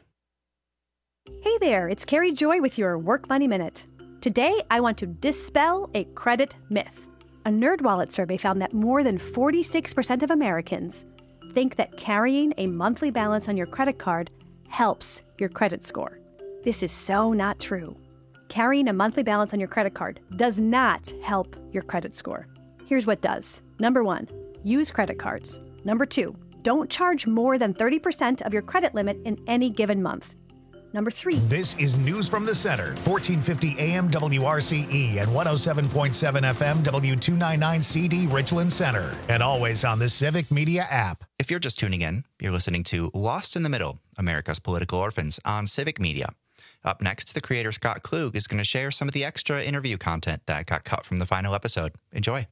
[SPEAKER 28] Hey there, it's Carrie Joy with your Work Money Minute. Today, I want to dispel a credit myth. A NerdWallet survey found that more than forty-six percent of Americans think that carrying a monthly balance on your credit card helps your credit score. This is so not true. Carrying a monthly balance on your credit card does not help your credit score. Here's what does. Number one, use credit cards. Number two, don't charge more than thirty percent of your credit limit in any given month. Number three.
[SPEAKER 3] This is News from the Center, fourteen fifty A M W R C E and one oh seven point seven F M W two ninety-nine C D Richland Center, and always on the Civic Media app.
[SPEAKER 29] If you're just tuning in, you're listening to Lost in the Middle, America's Political Orphans on Civic Media. Up next, the creator Scott Klug is going to share some of the extra interview content that got cut from the final episode. Enjoy.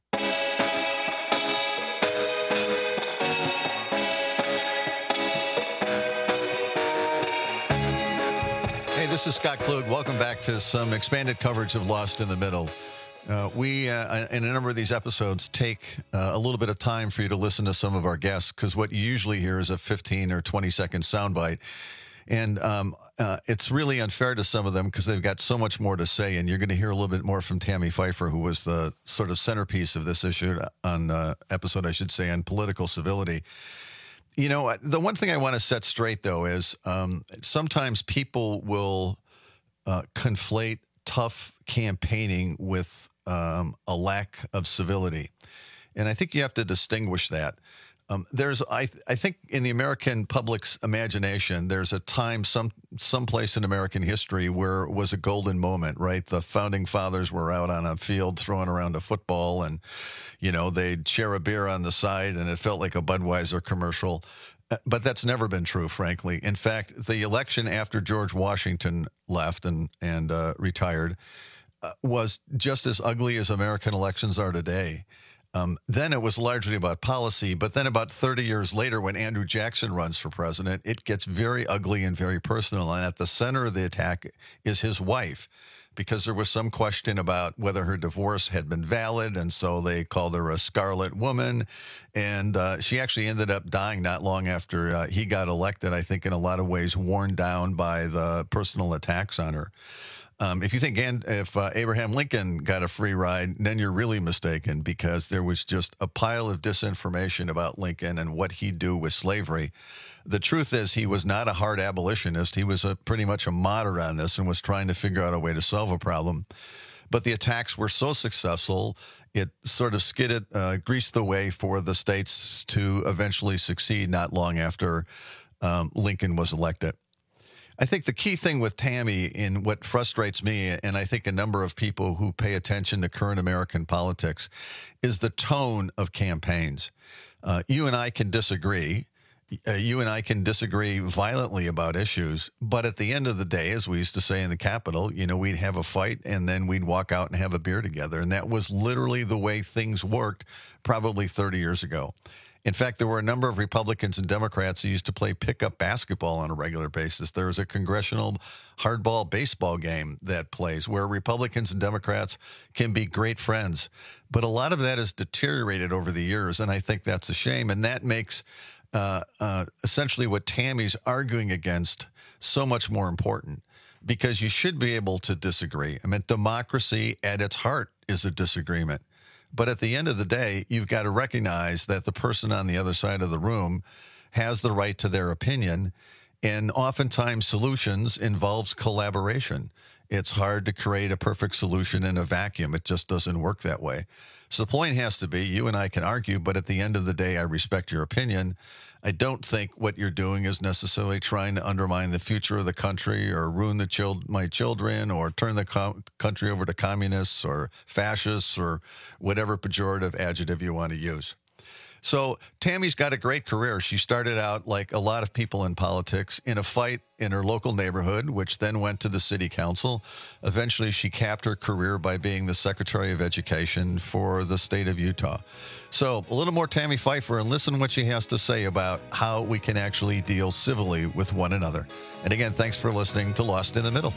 [SPEAKER 18] This is Scott Klug. Welcome back to some expanded coverage of Lost in the Middle. Uh, we, uh, in a number of these episodes, take uh, a little bit of time for you to listen to some of our guests, because what you usually hear is a fifteen or twenty second soundbite. And um, uh, it's really unfair to some of them because they've got so much more to say. And you're going to hear a little bit more from Tammy Pfeiffer, who was the sort of centerpiece of this issue on uh, episode, I should say, on political civility. You know, the one thing I want to set straight, though, is um, sometimes people will uh, conflate tough campaigning with um, a lack of civility. And I think you have to distinguish that. Um, there's, I, I think, in the American public's imagination, there's a time, some, someplace in American history where it was a golden moment, right? The founding fathers were out on a field throwing around a football, and, you know, they'd share a beer on the side, and it felt like a Budweiser commercial. But that's never been true, frankly. In fact, the election after George Washington left and and uh, retired uh, was just as ugly as American elections are today. Um, then it was largely about policy, but then about thirty years later, when Andrew Jackson runs for president, it gets very ugly and very personal. And at the center of the attack is his wife, because there was some question about whether her divorce had been valid, and so they called her a scarlet woman. And uh, she actually ended up dying not long after uh, he got elected, I think in a lot of ways worn down by the personal attacks on her. Um, if you think and if uh, Abraham Lincoln got a free ride, then you're really mistaken, because there was just a pile of disinformation about Lincoln and what he'd do with slavery. The truth is, he was not a hard abolitionist. He was a, pretty much a moderate on this and was trying to figure out a way to solve a problem. But the attacks were so successful, it sort of skidded, uh, greased the way for the states to eventually succeed not long after um, Lincoln was elected. I think the key thing with Tammy, in what frustrates me, and I think a number of people who pay attention to current American politics, is the tone of campaigns. Uh, you and I can disagree. Uh, you and I can disagree violently about issues, but at the end of the day, as we used to say in the Capitol, you know, we'd have a fight and then we'd walk out and have a beer together. And that was literally the way things worked probably thirty years ago. In fact, there were a number of Republicans and Democrats who used to play pickup basketball on a regular basis. There's a congressional hardball baseball game that plays where Republicans and Democrats can be great friends. But a lot of that has deteriorated over the years, and I think that's a shame. And that makes uh, uh, essentially what Tammy's arguing against so much more important, because you should be able to disagree. I mean, democracy at its heart is a disagreement. But at the end of the day, you've got to recognize that the person on the other side of the room has the right to their opinion. And oftentimes solutions involves collaboration. It's hard to create a perfect solution in a vacuum. It just doesn't work that way. So the point has to be, you and I can argue, but at the end of the day, I respect your opinion. I don't think what you're doing is necessarily trying to undermine the future of the country or ruin the chil- my children or turn the co- country over to communists or fascists or whatever pejorative adjective you want to use. So Tammy's got a great career. She started out, like a lot of people in politics, in a fight in her local neighborhood, which then went to the city council. Eventually, she capped her career by being the Secretary of Education for the state of Utah. So a little more Tammy Pfeiffer, and listen what she has to say about how we can actually deal civilly with one another. And again, thanks for listening to Lost in the Middle.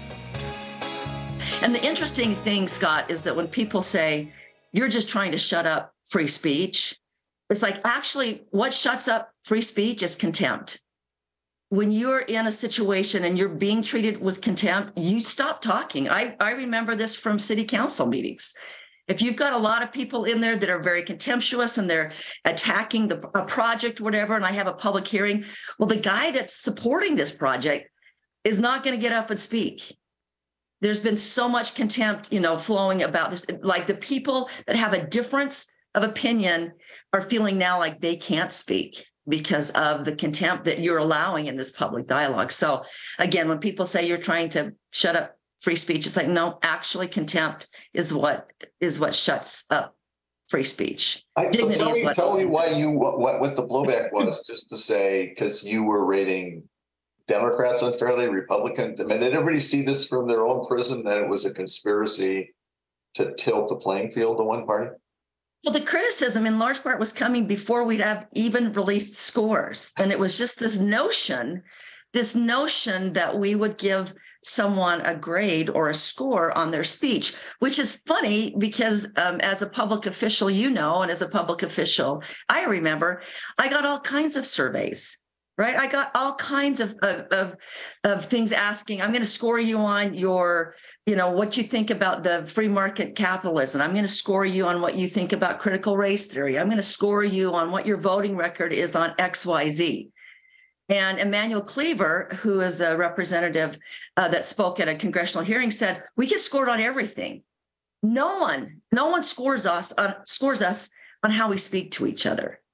[SPEAKER 4] And the interesting thing, Scott, is that when people say, you're just trying to shut up free speech, it's like, actually, what shuts up free speech is contempt. When you're in a situation and you're being treated with contempt, you stop talking. I, I remember this from city council meetings. If you've got a lot of people in there that are very contemptuous and they're attacking the a project, whatever, and I have a public hearing, well, the guy that's supporting this project is not going to get up and speak. There's been so much contempt, you know, flowing about this. Like the people that have a difference of opinion are feeling now like they can't speak because of the contempt that you're allowing in this public dialogue. So again, when people say you're trying to shut up free speech, it's like, no, actually contempt is what is what shuts up free speech.
[SPEAKER 1] I, so tell me, tell me why you, what, what, what the blowback was, just to say, because you were rating Democrats unfairly, Republicans. I mean, did everybody see this from their own prism, that it was a conspiracy to tilt the playing field to one party?
[SPEAKER 4] Well, the criticism in large part was coming before we'd have even released scores. And it was just this notion, this notion that we would give someone a grade or a score on their speech, which is funny because um, as a public official, you know, and as a public official, I remember I got all kinds of surveys. Right. I got all kinds of, of, of, of things asking, I'm going to score you on your, you know, what you think about the free market capitalism. I'm going to score you on what you think about critical race theory. I'm going to score you on what your voting record is on X Y Z. And Emmanuel Cleaver, who is a representative uh, that spoke at a congressional hearing, said, we get scored on everything. No one, no one scores us on, scores us on how we speak to each other.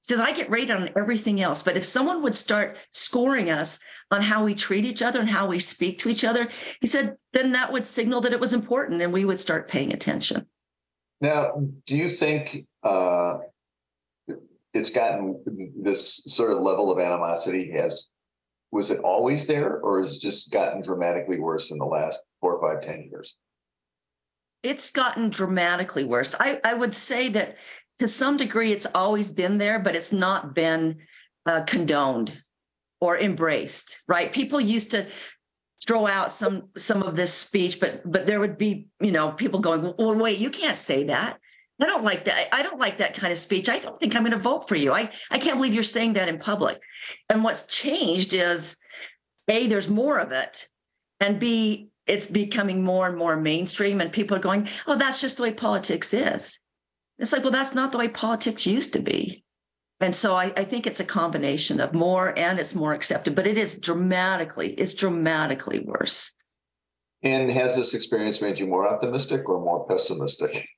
[SPEAKER 4] says, I get rated on everything else. But if someone would start scoring us on how we treat each other and how we speak to each other, he said, then that would signal that it was important and we would start paying attention.
[SPEAKER 1] Now, do you think uh, it's gotten this sort of level of animosity has, was it always there, or has it just gotten dramatically worse in the last four, five, ten years?
[SPEAKER 4] It's gotten dramatically worse. I, I would say that to some degree, it's always been there, but it's not been uh, condoned or embraced, right? People used to throw out some some of this speech, but but there would be, you know, people going, well, wait, you can't say that. I don't like that. I don't like that kind of speech. I don't think I'm going to vote for you. I, I can't believe you're saying that in public. And what's changed is, A, there's more of it, and B, it's becoming more and more mainstream, and people are going, oh, that's just the way politics is. It's like, well, that's not the way politics used to be. And so I, I think it's a combination of more, and it's more accepted, but it is dramatically, it's dramatically worse.
[SPEAKER 1] And has this experience made you more optimistic or more pessimistic?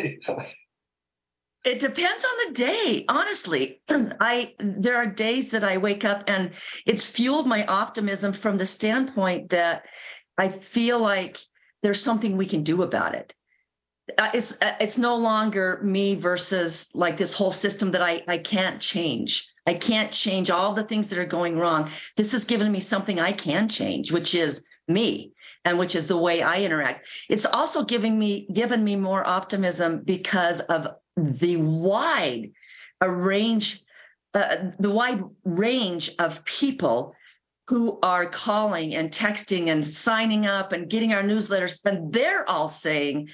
[SPEAKER 4] It depends on the day, honestly. I there are days that I wake up and it's fueled my optimism from the standpoint that I feel like there's something we can do about it. Uh, it's uh, it's no longer me versus like this whole system that I, I can't change. I can't change all the things that are going wrong. This has given me something I can change, which is me, and which is the way I interact. It's also giving me given me more optimism because of the wide a range, uh, the wide range of people who are calling and texting and signing up and getting our newsletters, and they're all saying,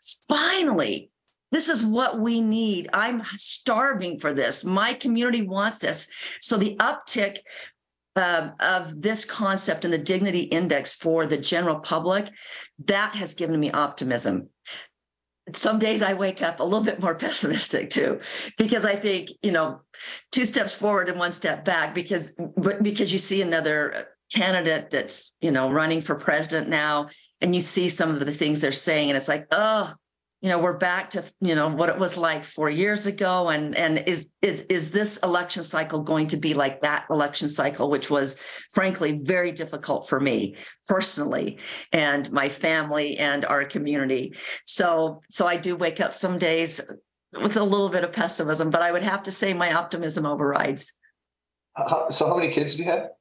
[SPEAKER 4] finally, this is what we need. I'm starving for this. My community wants this. So the uptick uh, of this concept and the dignity index for the general public, that has given me optimism. Some days I wake up a little bit more pessimistic too, because I think, you know, two steps forward and one step back, because because you see another candidate that's, you know, running for president now, and you see some of the things they're saying, and it's like, oh, you know, we're back to, you know, what it was like four years ago. And, and is, is, is this election cycle going to be like that election cycle, which was frankly very difficult for me personally and my family and our community. So, so I do wake up some days with a little bit of pessimism, but I would have to say my optimism overrides.
[SPEAKER 1] How, so how many kids do you have?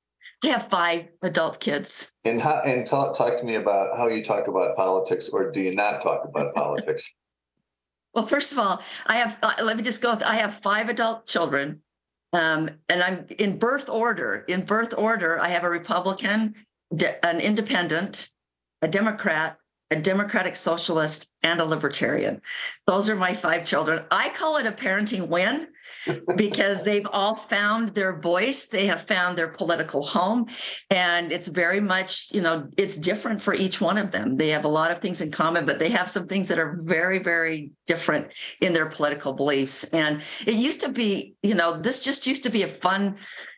[SPEAKER 4] I have five adult kids.
[SPEAKER 1] And how, and talk, talk to me about how you talk about politics, or do you not talk about politics?
[SPEAKER 4] Well, first of all, I have, uh, let me just go, I have five adult children, um, and I'm in birth order. In birth order, I have a Republican, de- an independent, a Democrat, a Democratic Socialist, and a Libertarian. Those are my five children. I call it a parenting win, because they've all found their voice. They have found their political home. And it's very much, you know, it's different for each one of them. They have a lot of things in common, but they have some things that are very, very different in their political beliefs. And it used to be, you know, this just used to be a fun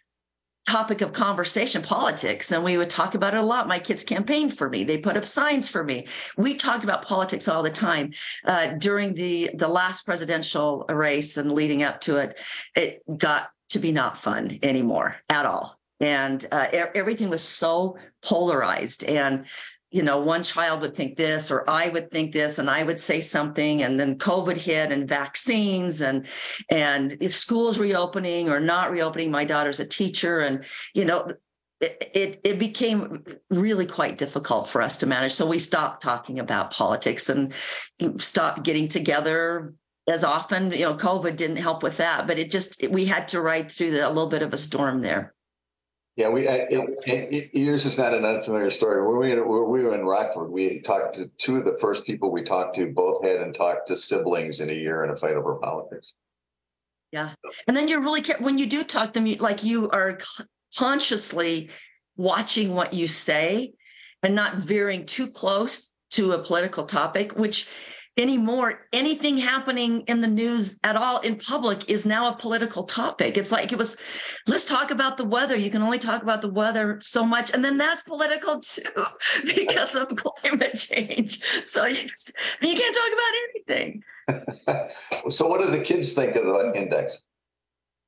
[SPEAKER 4] topic of conversation, politics, and we would talk about it a lot. My kids campaigned for me. They put up signs for me. We talked about politics all the time. Uh, during the, the last presidential race and leading up to it, it got to be not fun anymore at all. And uh, everything was so polarized. And you know, one child would think this, or I would think this, and I would say something, and then COVID hit, and vaccines, and and if schools reopening or not reopening. My daughter's a teacher, and you know, it, it it became really quite difficult for us to manage. So we stopped talking about politics and stopped getting together as often. You know, COVID didn't help with that, but it just we had to ride through the, a little bit of a storm there.
[SPEAKER 1] Yeah, we it, it, it, yours is not an unfamiliar story. When we, when we were in Rockford, we talked to two of the first people we talked to, both had and talked to siblings in a year in a fight over politics.
[SPEAKER 4] Yeah. And then you're really, when you do talk to them, like you are consciously watching what you say and not veering too close to a political topic, which anymore, anything happening in the news at all in public is now a political topic. It's like it was, let's talk about the weather. You can only talk about the weather so much. And then that's political too, because of climate change. So you, just, you can't talk about anything.
[SPEAKER 1] So what do the kids think of the index?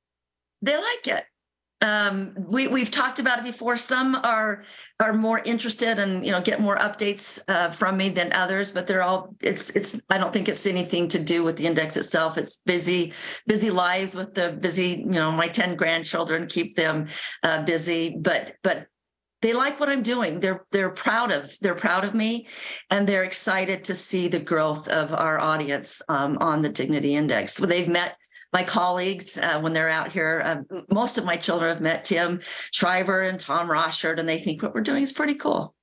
[SPEAKER 4] they like it. Um, we, we've talked about it before. Some are are more interested and, you know, get more updates uh, from me than others, but they're all, it's, it's, I don't think it's anything to do with the index itself. It's busy, busy lives with the busy, you know, my ten grandchildren keep them uh, busy, but, but they like what I'm doing. They're, they're proud of, they're proud of me, and they're excited to see the growth of our audience um, on the Dignity Index. So they've met my colleagues, uh, when they're out here, uh, most of my children have met Tim Shriver and Tom Rochard, and they think what we're doing is pretty cool.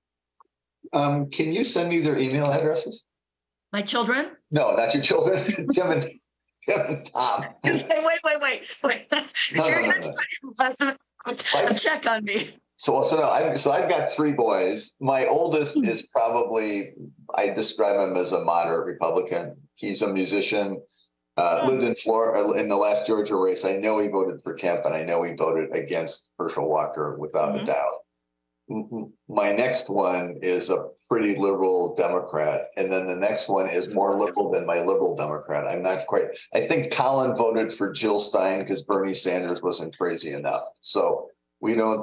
[SPEAKER 1] Um, can you send me their email addresses?
[SPEAKER 4] My children?
[SPEAKER 1] No, not your children. Tim and, Tim and Tom.
[SPEAKER 4] Say, wait, wait, wait, wait.
[SPEAKER 1] No,
[SPEAKER 4] You're
[SPEAKER 1] no,
[SPEAKER 4] gonna
[SPEAKER 1] no,
[SPEAKER 4] try- check on me.
[SPEAKER 1] So, so no, I, so I've got three boys. My oldest is probably, I describe him as a moderate Republican. He's a musician. Uh, lived in Florida in the last Georgia race. I know he voted for Kemp, and I know he voted against Herschel Walker without mm-hmm. a doubt. Mm-hmm. My next one is a pretty liberal Democrat, and then the next one is more liberal than my liberal Democrat. I'm not quite. I think Colin voted for Jill Stein because Bernie Sanders wasn't crazy enough. So we don't.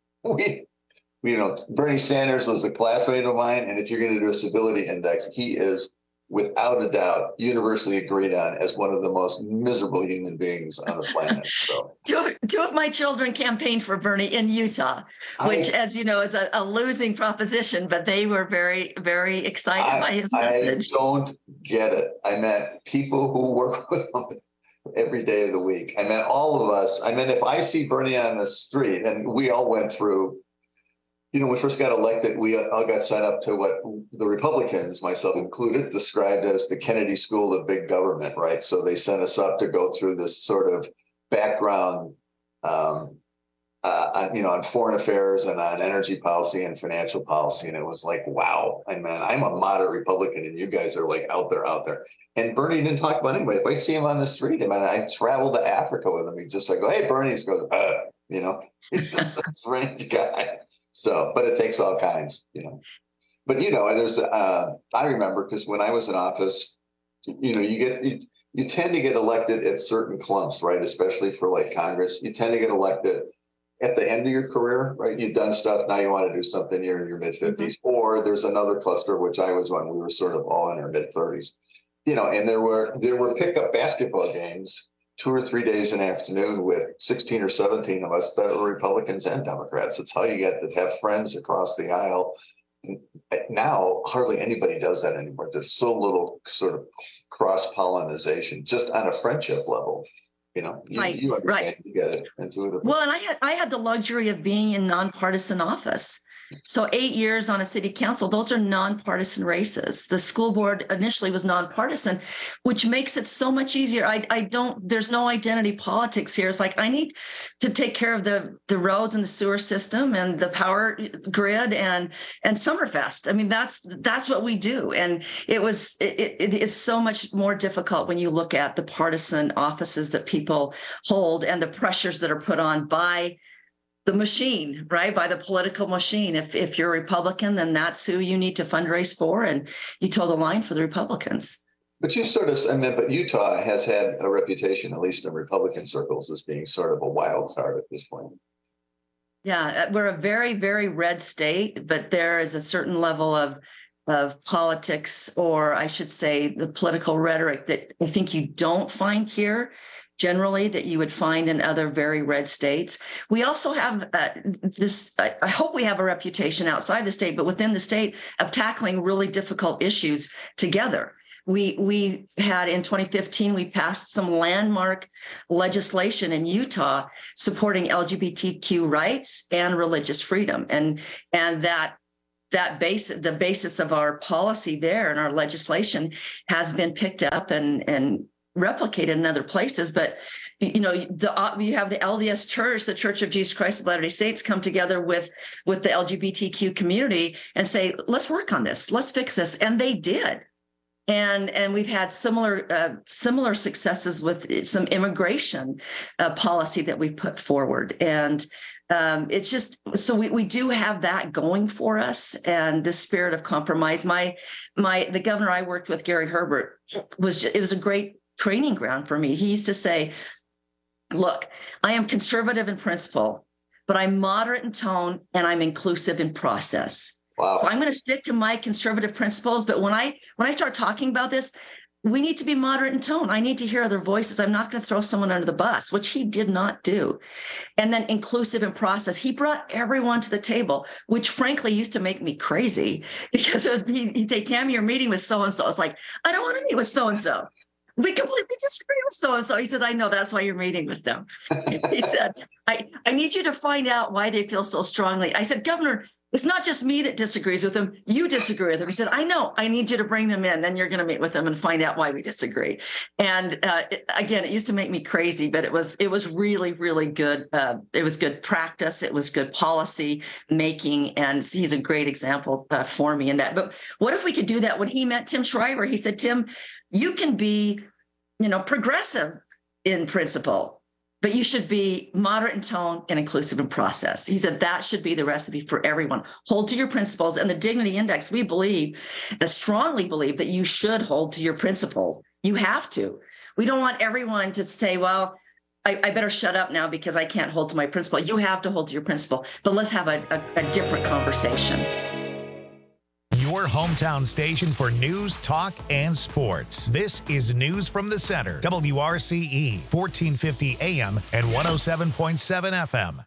[SPEAKER 1] We we don't. Bernie Sanders was a classmate of mine, and if you're going to do a civility index, he is, without a doubt, universally agreed on as one of the most miserable human beings on the planet. So
[SPEAKER 4] two, two of my children campaigned for Bernie in Utah, which, I, as you know, is a, a losing proposition, but they were very, very excited
[SPEAKER 1] I,
[SPEAKER 4] by his message.
[SPEAKER 1] I don't get it. I met people who work with him every day of the week. I met all of us. I mean, if I see Bernie on the street, and we all went through, you know, when we first got elected, we all got signed up to what the Republicans, myself included, described as the Kennedy School of Big Government, right? So they sent us up to go through this sort of background, um, uh, on, you know, on foreign affairs and on energy policy and financial policy. And it was like, wow, I mean, I'm a moderate Republican, and you guys are like out there, out there. And Bernie didn't talk about anybody. If I see him on the street, I mean, I traveled to Africa with him. He just like, hey, Bernie, he just goes, uh, you know, he's a strange guy. So, but it takes all kinds, you know. But, you know, there's, uh, I remember, because when I was in office, you know, you get, you, you tend to get elected at certain clumps, right? Especially for like Congress, you tend to get elected at the end of your career, right? You've done stuff, now you want to do something, you're in your mid fifties, mm-hmm. or there's another cluster, which I was on, we were sort of all in our mid thirties, you know, and there were, there were pickup basketball games two or three days in the afternoon with sixteen or seventeen of us that were Republicans and Democrats. It's how you get to have friends across the aisle. Now, hardly anybody does that anymore. There's so little sort of cross-pollination, just on a friendship level. You know, you,
[SPEAKER 4] right,
[SPEAKER 1] you understand,
[SPEAKER 4] right.
[SPEAKER 1] You get it intuitively.
[SPEAKER 4] Well, and I had I had the luxury of being in nonpartisan office. So eight years on a city council, those are nonpartisan races. The school board initially was nonpartisan, which makes it so much easier. I, I don't, there's no identity politics here. It's like, I need to take care of the, the roads and the sewer system and the power grid and, and Summerfest. I mean, that's, that's what we do. And it was, it, it is so much more difficult when you look at the partisan offices that people hold and the pressures that are put on by the machine, right? By the political machine. If if you're a Republican, then that's who you need to fundraise for, and you toe the line for the Republicans.
[SPEAKER 1] But you sort of, I mean, but Utah has had a reputation, at least in Republican circles, as being sort of a wild card at this point.
[SPEAKER 4] Yeah, we're a very, very red state, but there is a certain level of of politics, or I should say the political rhetoric, that I think you don't find here generally, that you would find in other very red states. We also have uh, this, I, I hope we have a reputation outside the state, but within the state, of tackling really difficult issues together. We we had in twenty fifteen, we passed some landmark legislation in Utah supporting L G B T Q rights and religious freedom. And, and that that base, the basis of our policy there and our legislation has been picked up and, and replicated in other places. But, you know, the uh, you have the L D S Church, the Church of Jesus Christ of Latter-day Saints, come together with, with the L G B T Q community and say, let's work on this, let's fix this. And they did. And, and we've had similar uh, similar successes with some immigration uh, policy that we've put forward. And um, it's just, so we, we do have that going for us, and the spirit of compromise. My, my, the governor I worked with, Gary Herbert, was, just, it was a great training ground for me. He used to say, Look, I am conservative in principle, but I'm moderate in tone and I'm inclusive in process.
[SPEAKER 1] Wow.
[SPEAKER 4] So I'm going to stick to my conservative principles. But when I when I start talking about this, we need to be moderate in tone. I need to hear other voices. I'm not going to throw someone under the bus, which he did not do. And then inclusive in process. He brought everyone to the table, which frankly used to make me crazy because it was, he, he'd say, Tammy, your meeting with so-and-so. I was like, I don't want to meet with so-and-so. We completely disagree with so-and-so. He said, I know, that's why you're meeting with them. He said, I, I need you to find out why they feel so strongly. I said, Governor, it's not just me that disagrees with them. You disagree with them. He said, I know. I need you to bring them in. Then you're going to meet with them and find out why we disagree. And uh, it, again, it used to make me crazy, but it was it was really, really good. Uh, it was good practice. It was good policy making. And he's a great example uh, for me in that. But what if we could do that when he met Tim Shriver? He said, Tim, you can be, you know, progressive in principle, but you should be moderate in tone and inclusive in process. He said that should be the recipe for everyone. Hold to your principles. And the Dignity Index, we believe, and strongly believe that you should hold to your principles. You have to. We don't want everyone to say, well, I, I better shut up now because I can't hold to my principle. You have to hold to your principle. But let's have a, a, a different conversation.
[SPEAKER 3] Your hometown station for news, talk, and sports. This is News from the Center, W R C E, fourteen fifty A M and one oh seven point seven F M.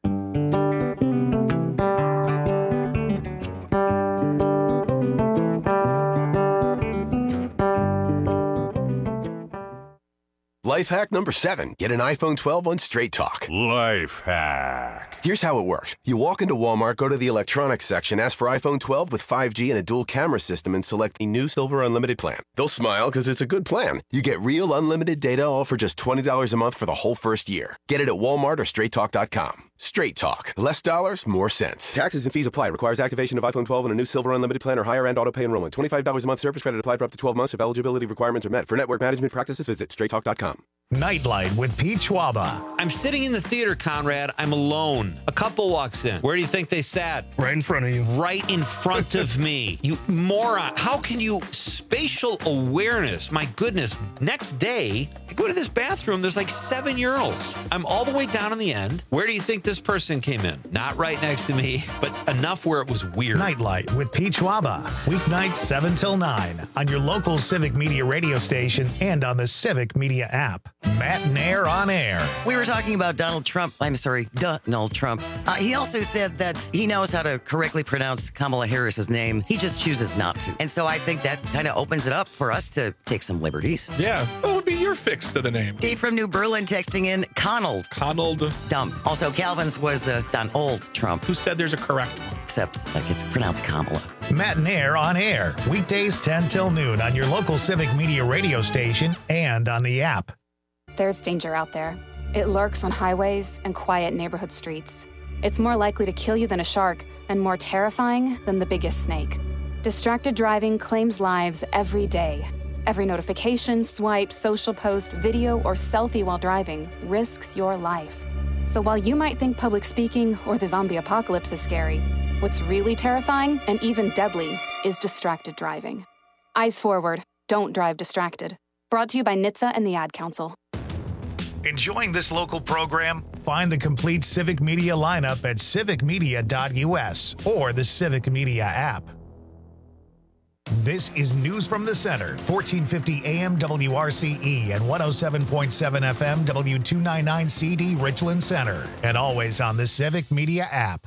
[SPEAKER 5] Life hack number seven. Get an iPhone twelve on Straight Talk. Life hack. Here's how it works. You walk into Walmart, go to the electronics section, ask for iPhone twelve with five G and a dual camera system, and select the new Silver Unlimited plan. They'll smile because it's a good plan. You get real unlimited data all for just twenty dollars a month for the whole first year. Get it at Walmart or straight talk dot com. Straight Talk. Less dollars, more sense. Taxes and fees apply. Requires activation of iPhone twelve and a new Silver Unlimited plan or higher end auto pay enrollment. twenty-five dollars a month service credit applied for up to twelve months if eligibility requirements are met. For network management practices, visit straight talk dot com.
[SPEAKER 3] Nightlight with Pete Schwaba.
[SPEAKER 6] I'm sitting in the theater, Conrad. I'm alone. A couple walks in. Where do you think they sat?
[SPEAKER 7] Right in front of you.
[SPEAKER 6] Right in front of me. You moron. How can you... Spatial awareness. My goodness. Next day, I go to this bathroom. There's like seven urinals. I'm all the way down in the end. Where do you think this person came in? Not right next to me, but enough where it was weird.
[SPEAKER 3] Nightlight with Pete Schwaba. Weeknights seven till nine on your local Civic Media radio station and on the Civic Media app. Matt Nair on air.
[SPEAKER 8] We were talking about Donald Trump. I'm sorry, Donald Trump. Uh, he also said that he knows how to correctly pronounce Kamala Harris's name. He just chooses not to. And so I think that kind of opens it up for us to take some liberties.
[SPEAKER 7] Yeah, what would be your fix to the name?
[SPEAKER 8] Dave from New Berlin texting in Conald.
[SPEAKER 7] Conald.
[SPEAKER 8] Dumb. Also, Calvin's was uh, Donald Trump.
[SPEAKER 7] Who said there's a correct one?
[SPEAKER 8] Except, like, it's pronounced Kamala.
[SPEAKER 3] Matt Nair on air. Weekdays ten till noon on your local Civic Media radio station and on the app.
[SPEAKER 9] There's danger out there. It lurks on highways and quiet neighborhood streets. It's more likely to kill you than a shark and more terrifying than the biggest snake. Distracted driving claims lives every day. Every notification, swipe, social post, video, or selfie while driving risks your life. So while you might think public speaking or the zombie apocalypse is scary, what's really terrifying and even deadly is distracted driving. Eyes forward. Don't drive distracted. Brought to you by N H T S A and the Ad Council.
[SPEAKER 3] Enjoying this local program? Find the complete Civic Media lineup at civic media dot U S or the Civic Media app. This is News from the Center, fourteen fifty A M W R C E and one oh seven point seven F M W two ninety-nine C D Richland Center, and always on the Civic Media app.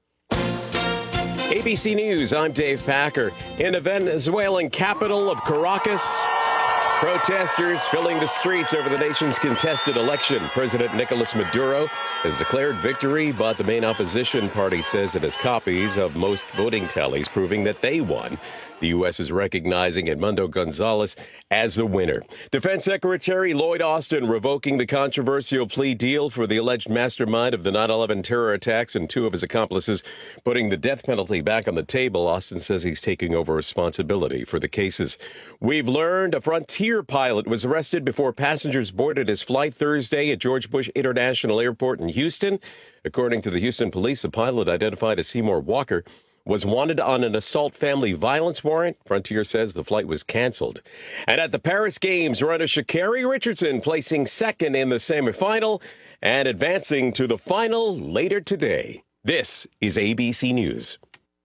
[SPEAKER 13] A B C News, I'm Dave Packer. In the Venezuelan capital of Caracas, protesters filling the streets over the nation's contested election. President Nicolas Maduro has declared victory, but the main opposition party says it has copies of most voting tallies proving that they won. The U S is recognizing Edmundo Gonzalez as the winner. Defense Secretary Lloyd Austin revoking the controversial plea deal for the alleged mastermind of the nine eleven terror attacks and two of his accomplices, putting the death penalty back on the table. Austin says he's taking over responsibility for the cases. We've learned a Frontier pilot was arrested before passengers boarded his flight Thursday at George Bush International Airport in Houston. According to the Houston police, the pilot, identified as Seymour Walker, was wanted on an assault family violence warrant. Frontier says the flight was canceled. And at the Paris Games, runner Sha'Carri Richardson placing second in the semifinal and advancing to the final later today. This is A B C News.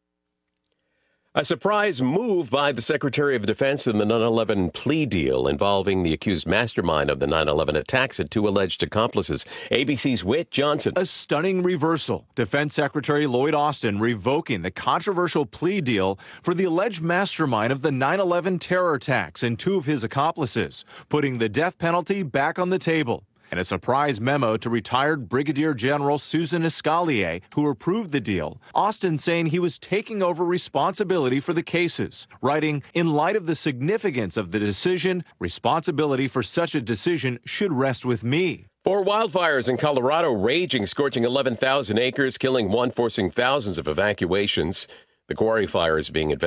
[SPEAKER 13] A surprise move by the Secretary of Defense in the nine eleven plea deal involving the accused mastermind of the nine eleven attacks and two alleged accomplices. A B C's Whit Johnson.
[SPEAKER 10] A stunning reversal. Defense Secretary Lloyd Austin revoking the controversial plea deal for the alleged mastermind of the nine eleven terror attacks and two of his accomplices, putting the death penalty back on the table. And a surprise memo to retired Brigadier General Susan Escalier, who approved the deal. Austin saying he was taking over responsibility for the cases, writing, "In light of the significance of the decision, responsibility for such a decision should rest with me."
[SPEAKER 13] Four wildfires in Colorado raging, scorching eleven thousand acres, killing one, forcing thousands of evacuations. The quarry fire is being investigated.